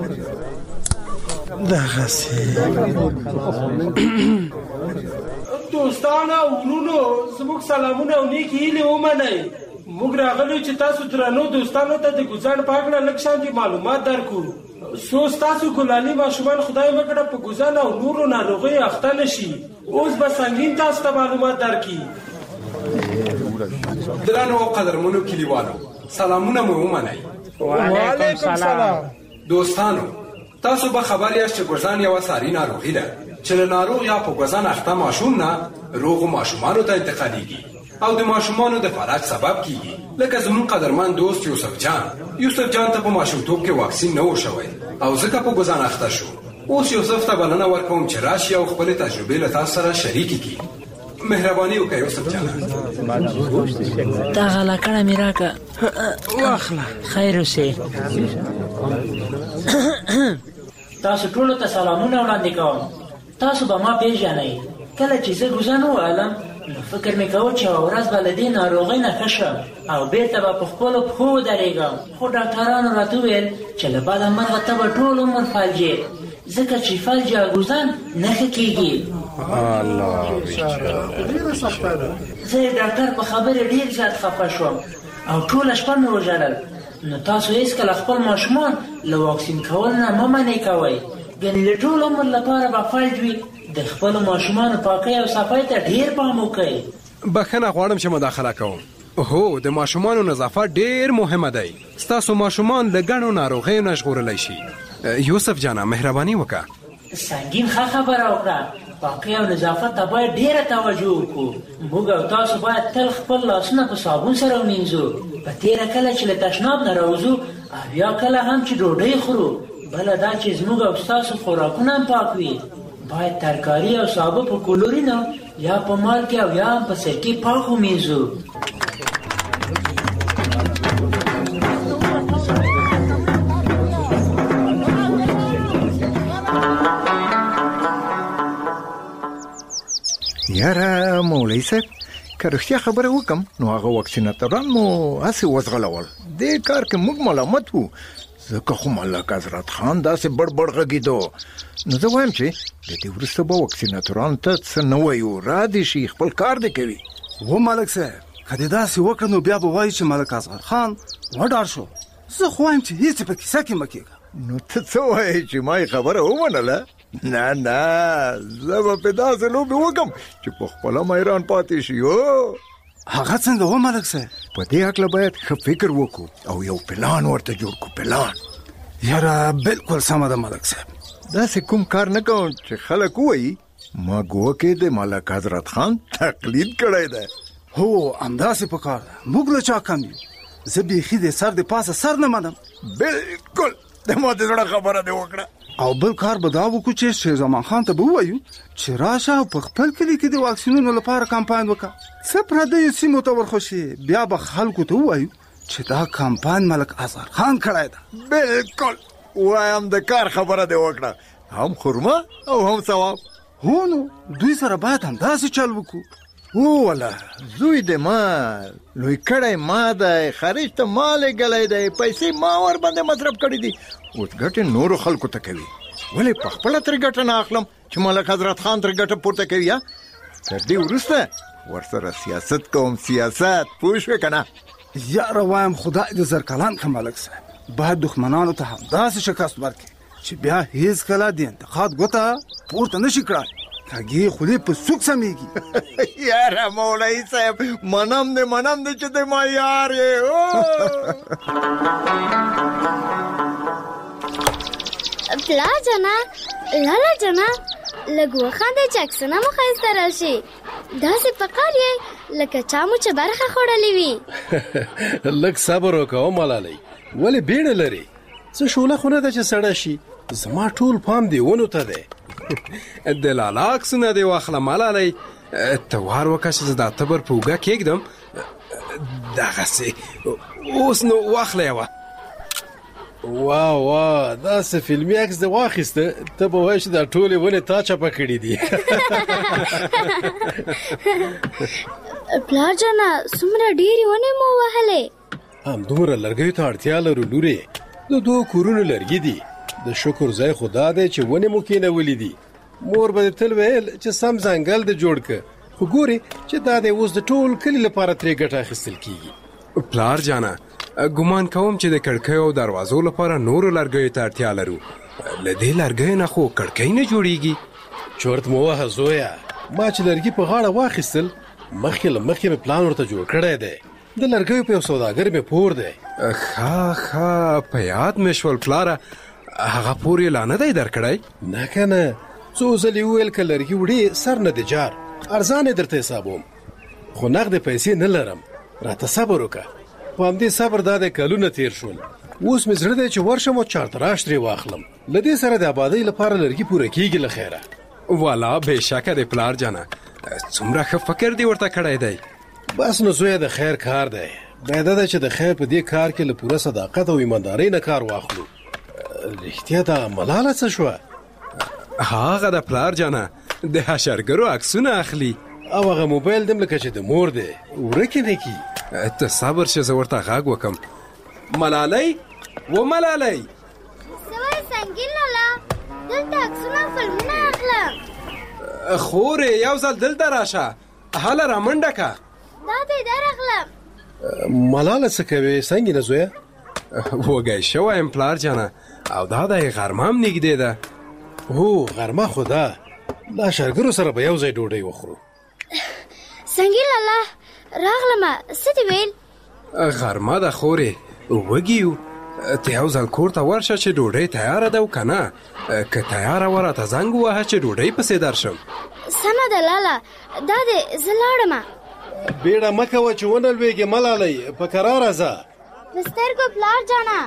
دغسې دوستانو او ورونو زموږ سلامونه او نیکې هیلې ومنئ. موږ راغلو چې تاسو درنو دوستانو ته د ګوزاڼ په هکله لږ شانتې معلومات درکړو. څو ستاسو ګلالي ماشومان خدای وکړه په ګوزاڼ او نورو ناروغیو اخته نه شي. اوس به سنګین تاسو ته معلومات درکړي. درنو او قدرمنو کلیوالو سلامونه مو ومنئ. وعلیکم سلام. دوستانو تاسو به خبر یاست چې ګوزاڼ یوه ساري ناروغي ده چې له ناروغ یا په ګزن اخته ماشوم نه روغو ماشومانو ته انتقالېږي او د ماشومانو د فلج سبب کیږي. لکه زمون قدرمن دوست یوسف جان یوسف جان ته په ماشومتوب کې واکسین نه و شوی او ځکه په ګزن اخته شو. اوس یوسف ته بلنه ورکوم چې راشي او خپل تجربې له تاسو سره شریکې کړي. مهرباني وکړئ یوسف جان. دا غلاکړه مې راکړه. واخله. خیر اوسې. تاسو ټولو ته سلامونه وړاندې کوم. تاسو به ما پیژنئ. کله چې زه ګوزن ووهلم نو فکر مې کوه چې یوه ورځ به له دې ناروغۍ نه ښه شم او بېرته به په خپلو پښو ودرېږم. خو ډاکټرانو راته وویل چې له بده مرغه ته به ټول عمر فلجې، ځکه چې فلج یا ګوزن نه ښه کېږي. زه یې ډاکټر په خبرې ډېر زیات خفه شوم او ټوله شپه مې وژړل. نو تاسو هېڅکله خپل ماشومان له واکسین کول نه مه منې کوئ، ګنې د ټول عمر لپاره به فلج وي. د خپلو ماشومانو پاکۍ او صفای ته ډېر پام وکئ. بخښنه غواړم چې مداخله کوم. هو د ماشومانو نظافت ډېر مهمه دی. ستاسو ماشومان له ګڼو ناروغیو نه ژغورلی شي. یوسف جانه مهرباني وکړه. سنګین ښه خبره وکړه. پاکۍ او نظافت ته باید ډېره توجه وکړو. موږ او تاسو باید تل خپل لاسونه په صابون سره ومینځو. په تېره کله چې له تشناب نه راوځو او یا کله هم چې ډوډۍ خورو. بله دا چې زموږ او ستاسو خوراکونه هم پاک وي. باید ترکاري او سابه په کلورینو یا په مالګې او یا هم په سرکې پاک ومینځو. یاره مولوي صاحب که رښتیا خبره وکم نو هغه واکسیناتوران مو هسې وزغلول. دې کار کې موږ ملامت وو ځکه خو ملک حضرت خان داسې بړ بړ غږېدو. نو زه وایم چې د دې وروسته به واکسیناتورانو ته څه نه وایو، را دې شي خپل کار دې کوي. و ملک صاحب که دې داسې وکړه نو بیا به وایي چې ملک اصغر خان وډار شو. زه خو وایم چې هېڅ په کیسه کې مه کېږه. نو ته څه وایې چې ما یې خبره ومنله؟ نه نه زه به پې داسې لوبې وکړم چې په خپله میران پاتې شي. هغه څنګه و ملک صاحب؟ په دې هکله باید ښه فکر وکړو او یو پلان ورته جوړ کړو. پلان یاره بالکل سمه ده ملک صاحب. داسې کوم کار نه کوم چې خلک ووایي ما ګوکې د ملک حضرت خان تقلید کړی دی. هو همداسې په کار ده. موږ له چا کم یو. زه بیخي د سر د پاسه سر نه منم. بالکل د ما د زړه خبره دې وکړه. او بل کار به دا وکړو چې شیر زمان خان ته به ووایو چې راشه او په خپل کلي کې د واکسینونو لپاره کمپاین وکړه. څه پردیو سیمو ته ورخوشي بیا به خلکو ته ووایو چې دا کمپاین ملک اظهر خان کړی ده. بالکل وایم د کار خبره دې وکړه. هم خرما او هم ثواب. هو نو دوی سره باید همداسې چل وکړو. ووله زوی د ما لوی کړی ما دی، خارج ته ما لېږلی دی، پیسې ما ور باندې مصرف کړي دي. اوس ګټې نورو خلکو ته کوي. ولې په خپله ترې ګټه نه اخلم چې ملک حضرت خان ترې ګټه پورته کوي؟ یا تر دې وروسته ورسره سیاست کوم. سیاست پوه شوې که نه؟ یاره وایم خدای دې زرکلان کړه ملک صاحب. باید دښمنانو ته همداسې شکست ورکړي چې بیا هېڅکله د انتقاد ګوته پورته نه شي کړای. کږې خولې په سوک سمیږي. یاره مولوي صاحب منم دې منم دې چې دې ما یار یې. پلار جانا لالا جانا لږ وخانده چې عکسونه مو ښایسته راشي. داسې په کار یې لکه چا مو چې برخه خوړلې وي. لږ صبر وکړه ملالۍ، ولې بیړه لري؟ څه شوله خو نه ده چې سړه شي. زما ټول پام دې ونو ته دی. د لالا عکسونه دې واخله ملالۍ. ته وار وکړه چې زه دا تبر په اوږه کېږدم. دغسې اوس نو واخله یوه. واه واه داسې فلمي عکس دې واخیسته ته به وایې چې دا ټولې ونې تا چپه کړي دي. پلار جانه څومره ډېرې ونې مو وهلې. همدومره لرګیو ته اړتیا لرو لورې. د دوه کورونو لرګي دي. د شکر ځای خو دا دی چې ونې مو کېنولي دي. مور به دې تل ویل چې سم ځنګل دې جوړ که، خو ګورې چې دا دی اوس د ټول کلي لپاره ترې ګټه اخیستل کېږي. پلار جانه ګمان کوم چې د کړکیو او دروازو لپاره نورو لرګیو ته اړتیا لرو. له دې لرګیو نه خو کړکۍ نه جوړیږي. چورت مو وهه زویه، ما چې لرګي په غاړه واخیستل مخکې له مخکې مې پلان ورته جوړ کړی دی. د لرګیو په یو سوداګر مې پور دی. ښه ښه په یاد مې شول پلاره. هغه پور یې لا نه دی درکړی؟ نه که نه څو ځلې وویل که لرګي وړې سر نه د جار ارزانې درته حسابوم خو نغدې پیسې نه لرم راته صبر وکړه په همدې صبر دا د کلونه تیر شول اوس مې زړه دی چې ورشم او چارتراش ترې واخلم له دې سره د آبادۍ لپاره لرګي پوره کېږي له خیره والا بېشکه د پلار جانه څومره ښه فکر دې ورته کړی دی بس نو زویه د خیر کار دی باید ده چې د خیر په دې کار کې له پوره صداقت او ایماندارۍ نه کار واخلو رښتیا دا ملاله څه شوه هغه د پلار جانه د حشرګرو عکسونه اخلي او هغه موبایل دم لکه چې د مور دی ورکې نه کي ته صبر شه زه ورته غږ وکم ملالۍ و ملالۍ سوای سنگین لالا دلته عکسونه فلمونه اخلم خورې یو ځل دلته راشه هله رامنډه که دا دی در اخلم ملاله څه کوې څنګه نه زویه وږی شوی یم پلار جانه او دا دی غرمه هم نږدې ده هو غرمه خو ده له شرګرو سره به یو ځای ډوډۍ وخورو سنگین لالا راغلمه څه دې ویل غرمه ده خورې وږي یو ته یو ځل کور ته ورشه چې ډوډۍ تیاره ده او که نه که تیاره وه راته زنګ ووهه چې ډوډۍ پسې درشم سمه ده لالا دا دی زه لاړمه بیړه مه کوه چې ونه لوېږې ملالۍ په کراره ځه په سترګو پلار جانه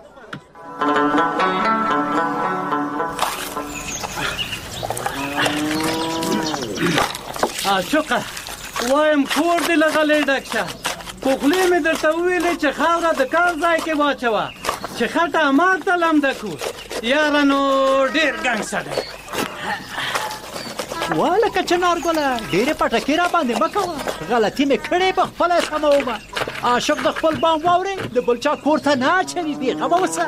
عاشقه وایم کور دې له غلې ډک شه خو خولې مې درته وویلې چې خاوره د کار ځای کې واچوه چې خټه ماته لمده کړو یاره نو ډېر ګنګ سړی والکه چنارګله ډېرې پټکې را باندې مه کوه غلطي مې کړې په خپله سمومه عاشق د خپل بام واورې د بل چا کور ته نه اچوي بېغمه اوسه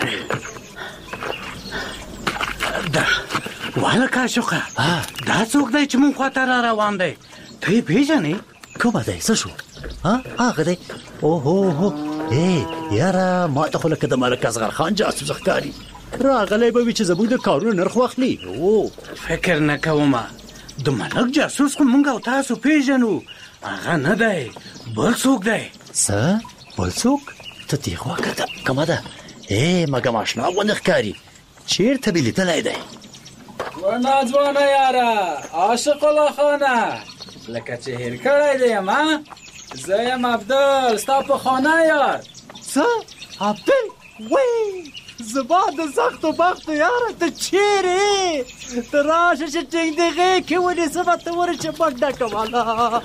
والکه عاشقه دا څوک دی چې مونږ خواته را روان دی ته یې پېژنې کومه دی څه شو هغه دی اوهو ای یاره ما ته خو لکه د ملک اصغر خان جاسوس ښکاري راغلی به وي چې زموږ د کارونو نرخ واخلي او فکر نه کومه د ملک جاسوس خو مونږ او تاسو پېژنو هغه نه دی بل څوک دی څه بل څوک ته دې خوا کړه کومه ده ای مګم اشنا غوندې ښکاري چېرته مې لیدلی دی ورنا ځوانه یاره عاشق الله خانه لکه چې هېر کړی دی یم زه یم عبدل ستا په خانه یار څه عبدل وی زما د سختو بختو یاره ته چیرې ته راشه چې ټینګ دې غېږ کې ونیسمه ته ورشه منډه کوله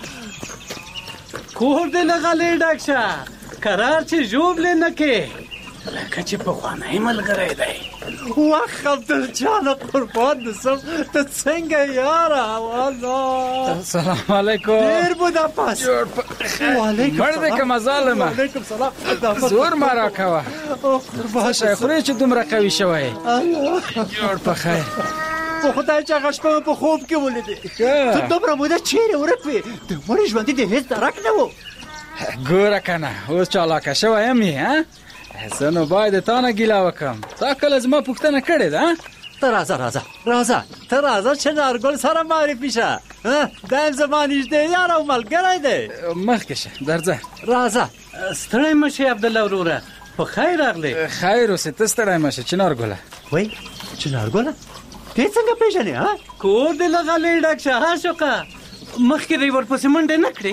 کور دې له غلې ډک شه کرار چې ژوبلې نه کې لکه چې پخوانی ملګری دی واخ عبدل جانه قربان دې سم ته څنګه یاره والله السلام علیکم ډېر بودا پاس وعلیکم مړ دې که مظالمه وعلیکم سلام زور مه راکوه څه شی خورې چې دومره قوي شوی جوړ په خیر په خدای چې هغه شپه په خوب کې ولیدې ته دومره موده چیرې ورک وې د مړي ژوندي دې هېڅ درک نه و ګوره که نه اوس چالاکه شوی یم یې زه نو باید تا نه ګیله وکړم تا کله زما پوښتنه کړې ده ته راځه راځه راځه ته راځه چې نارګل سره معرفي شه دا یم زما نږدې یار او ملګری دی مخکې شه درځه راځه ستړی مه شې عبدالله وروره په خیر راغلی خیر اوسې ته ستړی مه شه چنارګله وایي چنارګله ته څنګه پېژنې کور دې له غلې ډک شه عاشقه مخکې دی ورپسې منډې نه کړې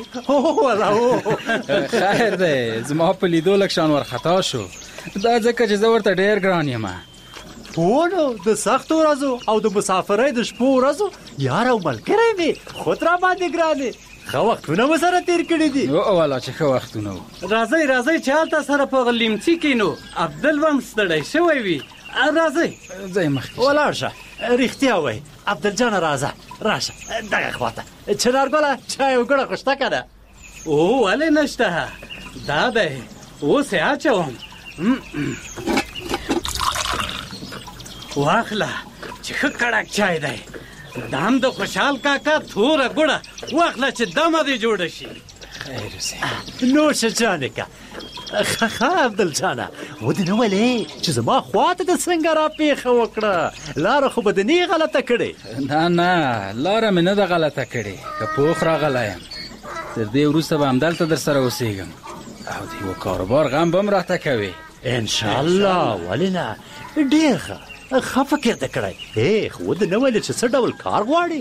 خیر دی زما په لیدو لږ شان ورخطا شو دا ځکه چې زه ورته ډېر ګران یم هو نو د سختو ورځو او د مسافرۍ د شپو ورځو یار او ملګری مې خود را باندې ګرانې ښه وختونه مو سره تېر کړي دي والا چې ښه وختونه وو راځئ راځئ چې هلته سره په لیمڅي کښېنو عبدل به هم ستړی شوی وي راځئ ځئ مخکې ولاړ شه رښتیا وایي عبدل جانه راځه راشه دغه خواته چنارګله چای او ګوړه خو شته که نه او ولې نشته دا دی اوس یې اچوم واخله چې ښه کړک چای دی دا هم د خوشحال کاکا توره ګوړه واخله چې دمه دې جوړه شي خیر اوسې نوشه جانې که ښه عبدل جانه ودې نه ولې چې زما خواته د څنګه را پېښه وکړه لاره خو به د نه غلطه کړې نه نه لاره مې نه ده غلطه کړې که پوخ راغلی یم تر دې وروسته به همدلته در سره اوسېږم او د یوه کاروبار غم به هم راته کوې انشاءالله ولې نه ډېر ښه ښه فکر دې کړی. ای خو د نه ویل چې څه ډول کار غواړي.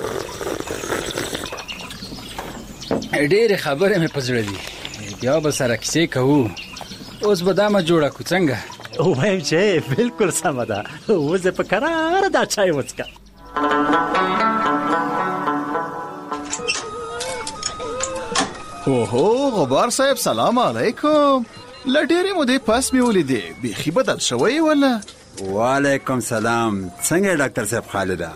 ډېرې خبرې مې په زړه دي، بیا به سره کیسې کوو. اوس به دا مه جوړه کړو څنګه؟ وایم چې بالکل سمه ده. اوس یې په کراره دا چای وڅښه. اوهو غبار صاحب سلام علیکم. له ډېرې مودې پس مې ولیدې، بیخي بدل شوی ولا؟ وعلیکم سلام. څنګه ډاکټر صاحب خالده؟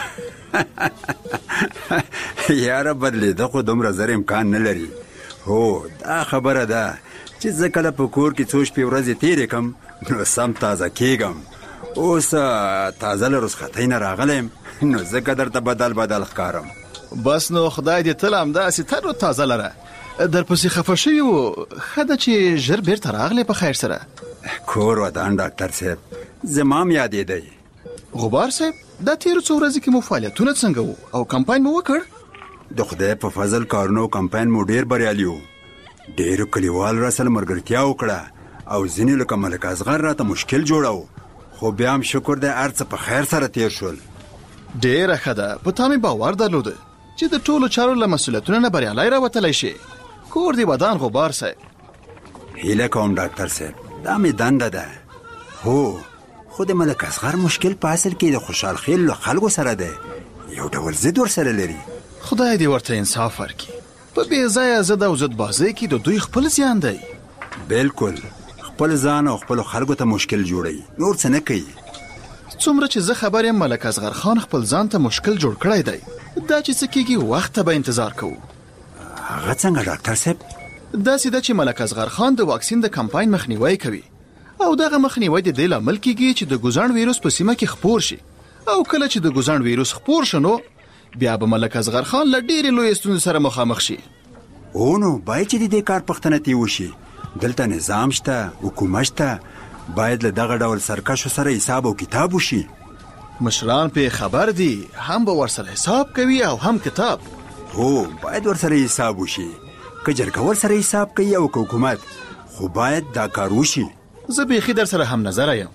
یاره بدلېده خو دومره زر امکان نه لري. هو دا خبره ده چې زه کله په کور کې څو شپې ورځې تېرې کړم نو سم تازه کېږم. اوس تازه له رخصتۍ نه راغلی نو ځکه درته بدل بدل ښکارم. بس نو خدای دې تل همداسې تر و تازه لره. درپسې خفه شوي وو، ښه ده چې ژر بیرته راغلی په خیر سره. کور ودان ډاکټر صاحب، زما م یادېدی. غبار صاحب دا تېرو څو ورځې کې مو فعالیتونه څنګه وو او کمپاین مو وکړ؟ د خدای په فضل کارونو کمپاین مو ډېر بریالي وو. ډېرو کلیوالو راسره ملګرتیا وکړه او ځینې لکه ملک اصغر راته مشکل جوړو، خو بیا هم شکر دی هر څه په خیر سره تېر شول. ډېره ښه ده. په تا مې باور درلوده چې د ټولو چارو له مسؤلیتونو نه بریالی راوتلی شي. کور دې ودان غبار صاحب. هیله کوم ډاکټر صاحب، دا مې دنده ده. هو خو د ملک اصغر مشکل په اصل کې د خوشحال خیل له خلکو سره دی، یو ډول ضد ورسره لري. خدای دې ورته انصاف ورکړي. په بې ځایه ضد او ضد بازۍ کې د دوی خپل زیان دی. بالکل خپل ځان او خپل خلکو ته مشکل جوړوي، نور څه نه کوي. څومره چې زه خبر یم ملک اصغر خان خپل ځان ته مشکل جوړ کړی دی. دا چې څه کېږي وخت ته به انتظار کوو. هغه څنګه ډاکټر صاحب؟ داسې ده چې ملک اصغر خان د واکسین د کمپاین مخنیوی کوي او دغه مخنیوی د دې لامل کېږي چې د ګوزڼ ویروس په سیمه کې خپور شي، او کله چې د ګوزڼ ویروس خپور شنو بیا به ملک اصغر خان له ډېرې لویې ستونزې سره مخامخ شي. او نو باید چې د دې کار پښتنه تې وشي. دلته نظام شته، حکومت شته، باید له دغه ډول سرکشو سره حساب او کتاب وشي. مشران په خبر دي، هم به ورسره حساب کوي او هم کتاب. هو باید ورسره حساب وشي، که جرګه ورسره حساب کوي او که حکومت، خو باید دا کار وشي. زه بیخي در سره هم نظره یم.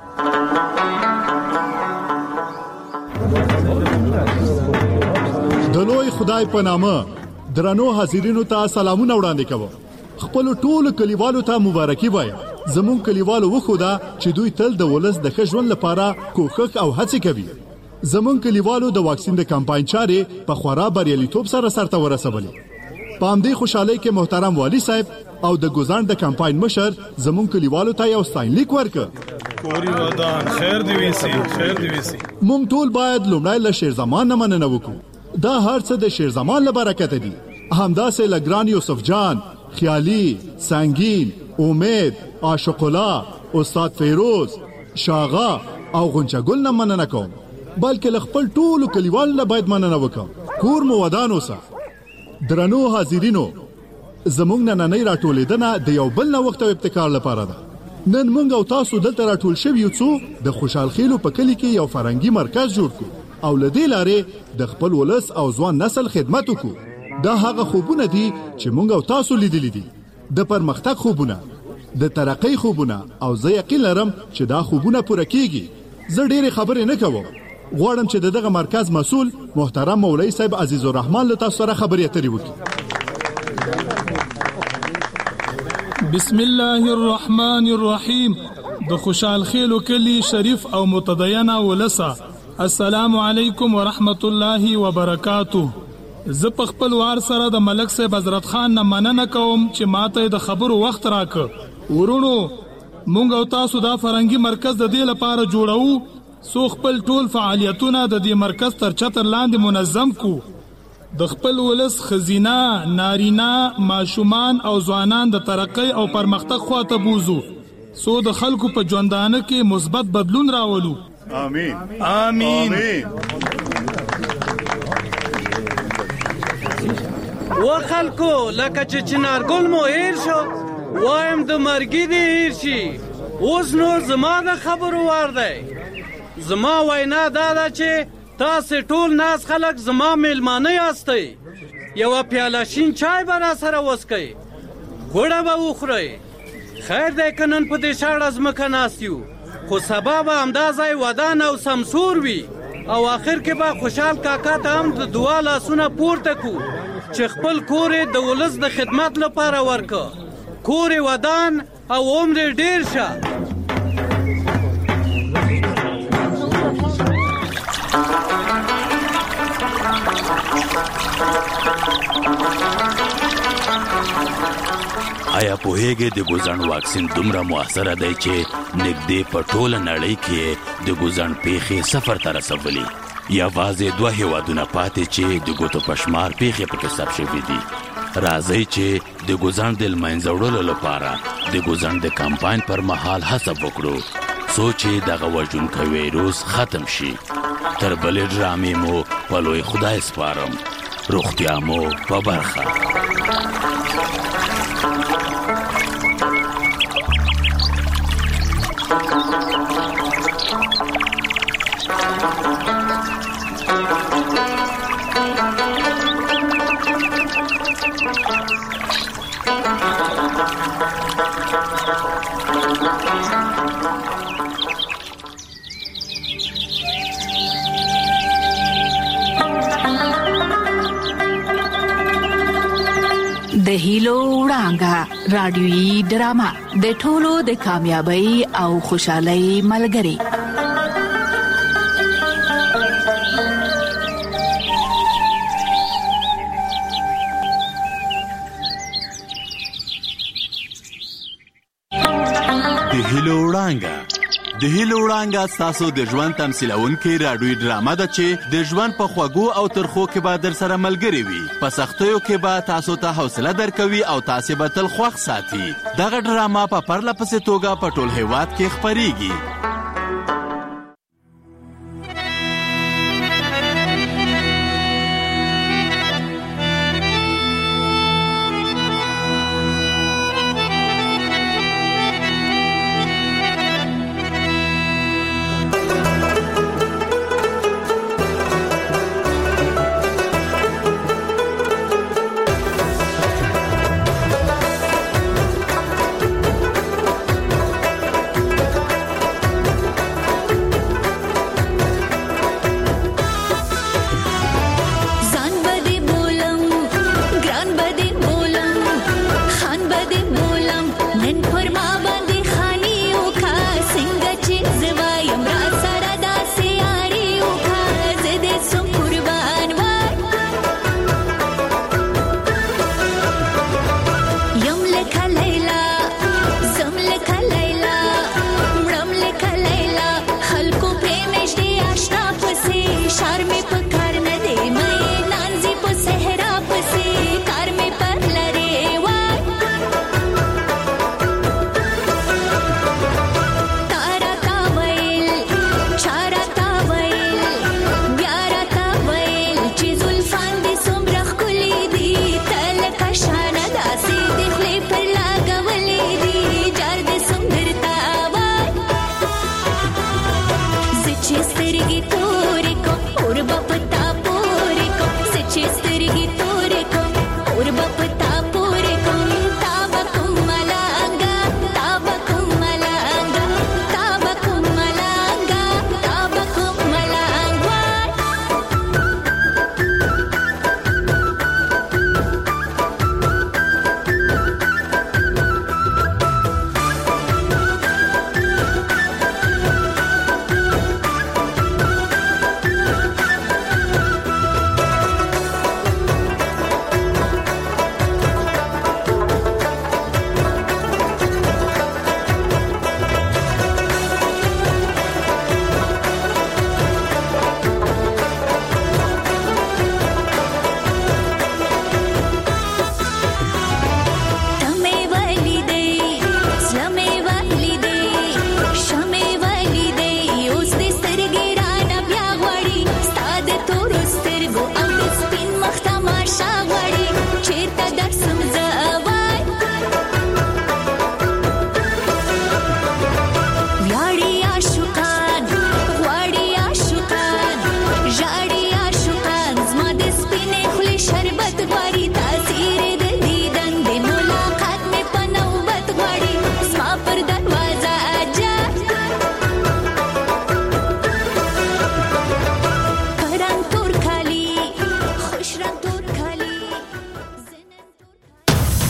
د لوی خدای په نامه درنو حاضرینو ته سلامونه وړاندې کوم. خپل ټولو کلیوالو ته مبارکي وایم. زمون کلیوالو وخودا چې دوی تل د ولس د ښه ژوند لپاره کوښښ او هڅې کوي. زمون کلیوالو د واکسین د کمپاین چارې په خورا بریالیتوب سره سرته ورسولې. په همدې خوشحالۍ کې محترم والی صاحب او د ګوزڼ د کمپاین مشر زمون کلیوالو ته یو ستاینلیک ورکړ. کوري ودان خیر دی ویسي، خیر دی ویسي. مونږ ټول باید لومړی له شیر زمان نه مننه وکړو. دا هر څه د شیر زمان له برکته دي. همداسې له ګران یوسف جان، خیالي، سنگین، امید، عاشق الله، استاد فیروز، شاغا او غنچه ګل نه مننه کوم، بلکې له خپل ټولو کلیوالو نه باید مننه وکړم. کور مو ودان اوسه. درنو حاضرینو، زمونږ نننۍ راټولېدنه د یو بل نوښت او ابتکار لپاره ده. نن مونږ او تاسو دلته راټول شوي یو څو د خوشحال خیلو په کلي کې یو فرهنګي مرکز جوړ کړو او له دې لارې د خپل ولس او ځوان نسل خدمت وکړو. دا هغه خوبونه دي چې مونږ او تاسو لیدلي دي، د پرمختګ خوبونه، د ترقۍ خوبونه، او زه یقین لرم چې دا خوبونه پوره کیږي. زه ډېرې خبرې نه کوم، غواړم چې دغه مرکز مسؤل محترم مولوي صاحب عزیز الرحمن له تاسو سره خبرې اترې وکړي. بسم الله الرحمن الرحیم. د خوشحال خیلو کلی شریف او متدینه ولسه، السلام علیکم ورحمت الله وبرکاتو. زه په خپل وار سره د ملک صاحب حضرت خان نه مننه کوم چې ماته د خبرو وخت راکړ. ورونو، مونږ او تاسو دا فرهنګي مرکز د دې لپاره جوړو سو خپل ټول فعالیتونه د دې مرکز تر چتر لاندې منظم کو. د خپل ولس خزینه، نارینه، ماشومان او ځوانان د ترقۍ او پرمختګ خواته بوزو، سو د خلکو په ژوندانه کې مثبت بدلون راولو. آمین آمین. و خلکو لکه چې چنارګل مو هیر شو، وایم د مرګي دې هیر شي. اوس نو زما د خبرو وار دی. زما وینا دا ده چې تاسې ټول ناس خلک زما میلمانه یاستئ. یوه پیاله شین چای به راسره وڅښئ، غوړه به وخورئ. خیر دی که نن په دې شاړه ځمکه ناست یو، خو سبا به همدا ځای ودان او سمسور وي او آخر کې به خوشحال کاکا ته هم د دعا لاسونه پورته کو چې خپل کور یې د ولس د خدمت لپاره ورکه. کور یې ودان او عمر یې ډېر شه. آیا پوهیږئ د ګوزڼ واکسین دومره موثره دی چې نږدې په ټوله نړۍ کې د ګوزڼ پیښې صفر ته رسولي. یوازې دوه هیوادونه پاتې چې د ګوتو په شمار پیښې پکې ثبت شوي دي. راځئ چې د ګوزڼ د لمنځه وړلو لپاره د ګوزڼ د کمپاین پر مهال هڅه وکړو څو چې دغه وژونکی ویروس ختم شي. تر بلې ډرامې مو په لوی خدای سپارم. روغتیا مو په برخه. د هیلو وړانګه رادیويي ډرامه د ټولو د کامیابی او خوشحالۍ ملګری. د هیلو وړانګه د هیلو وړانګه ستاسو د ژوند تمثیلونکې راډیويي ډرامه ده چې د ژوند په خوږو او ترخو کې به در سره ملګرې وي. په سختیو کې به تاسو ته حوصله درکوي او تاسې به تل خوښ ساتي. دغه ډرامه په پرله پسې توګه په ټول هیواد کې خپریږي.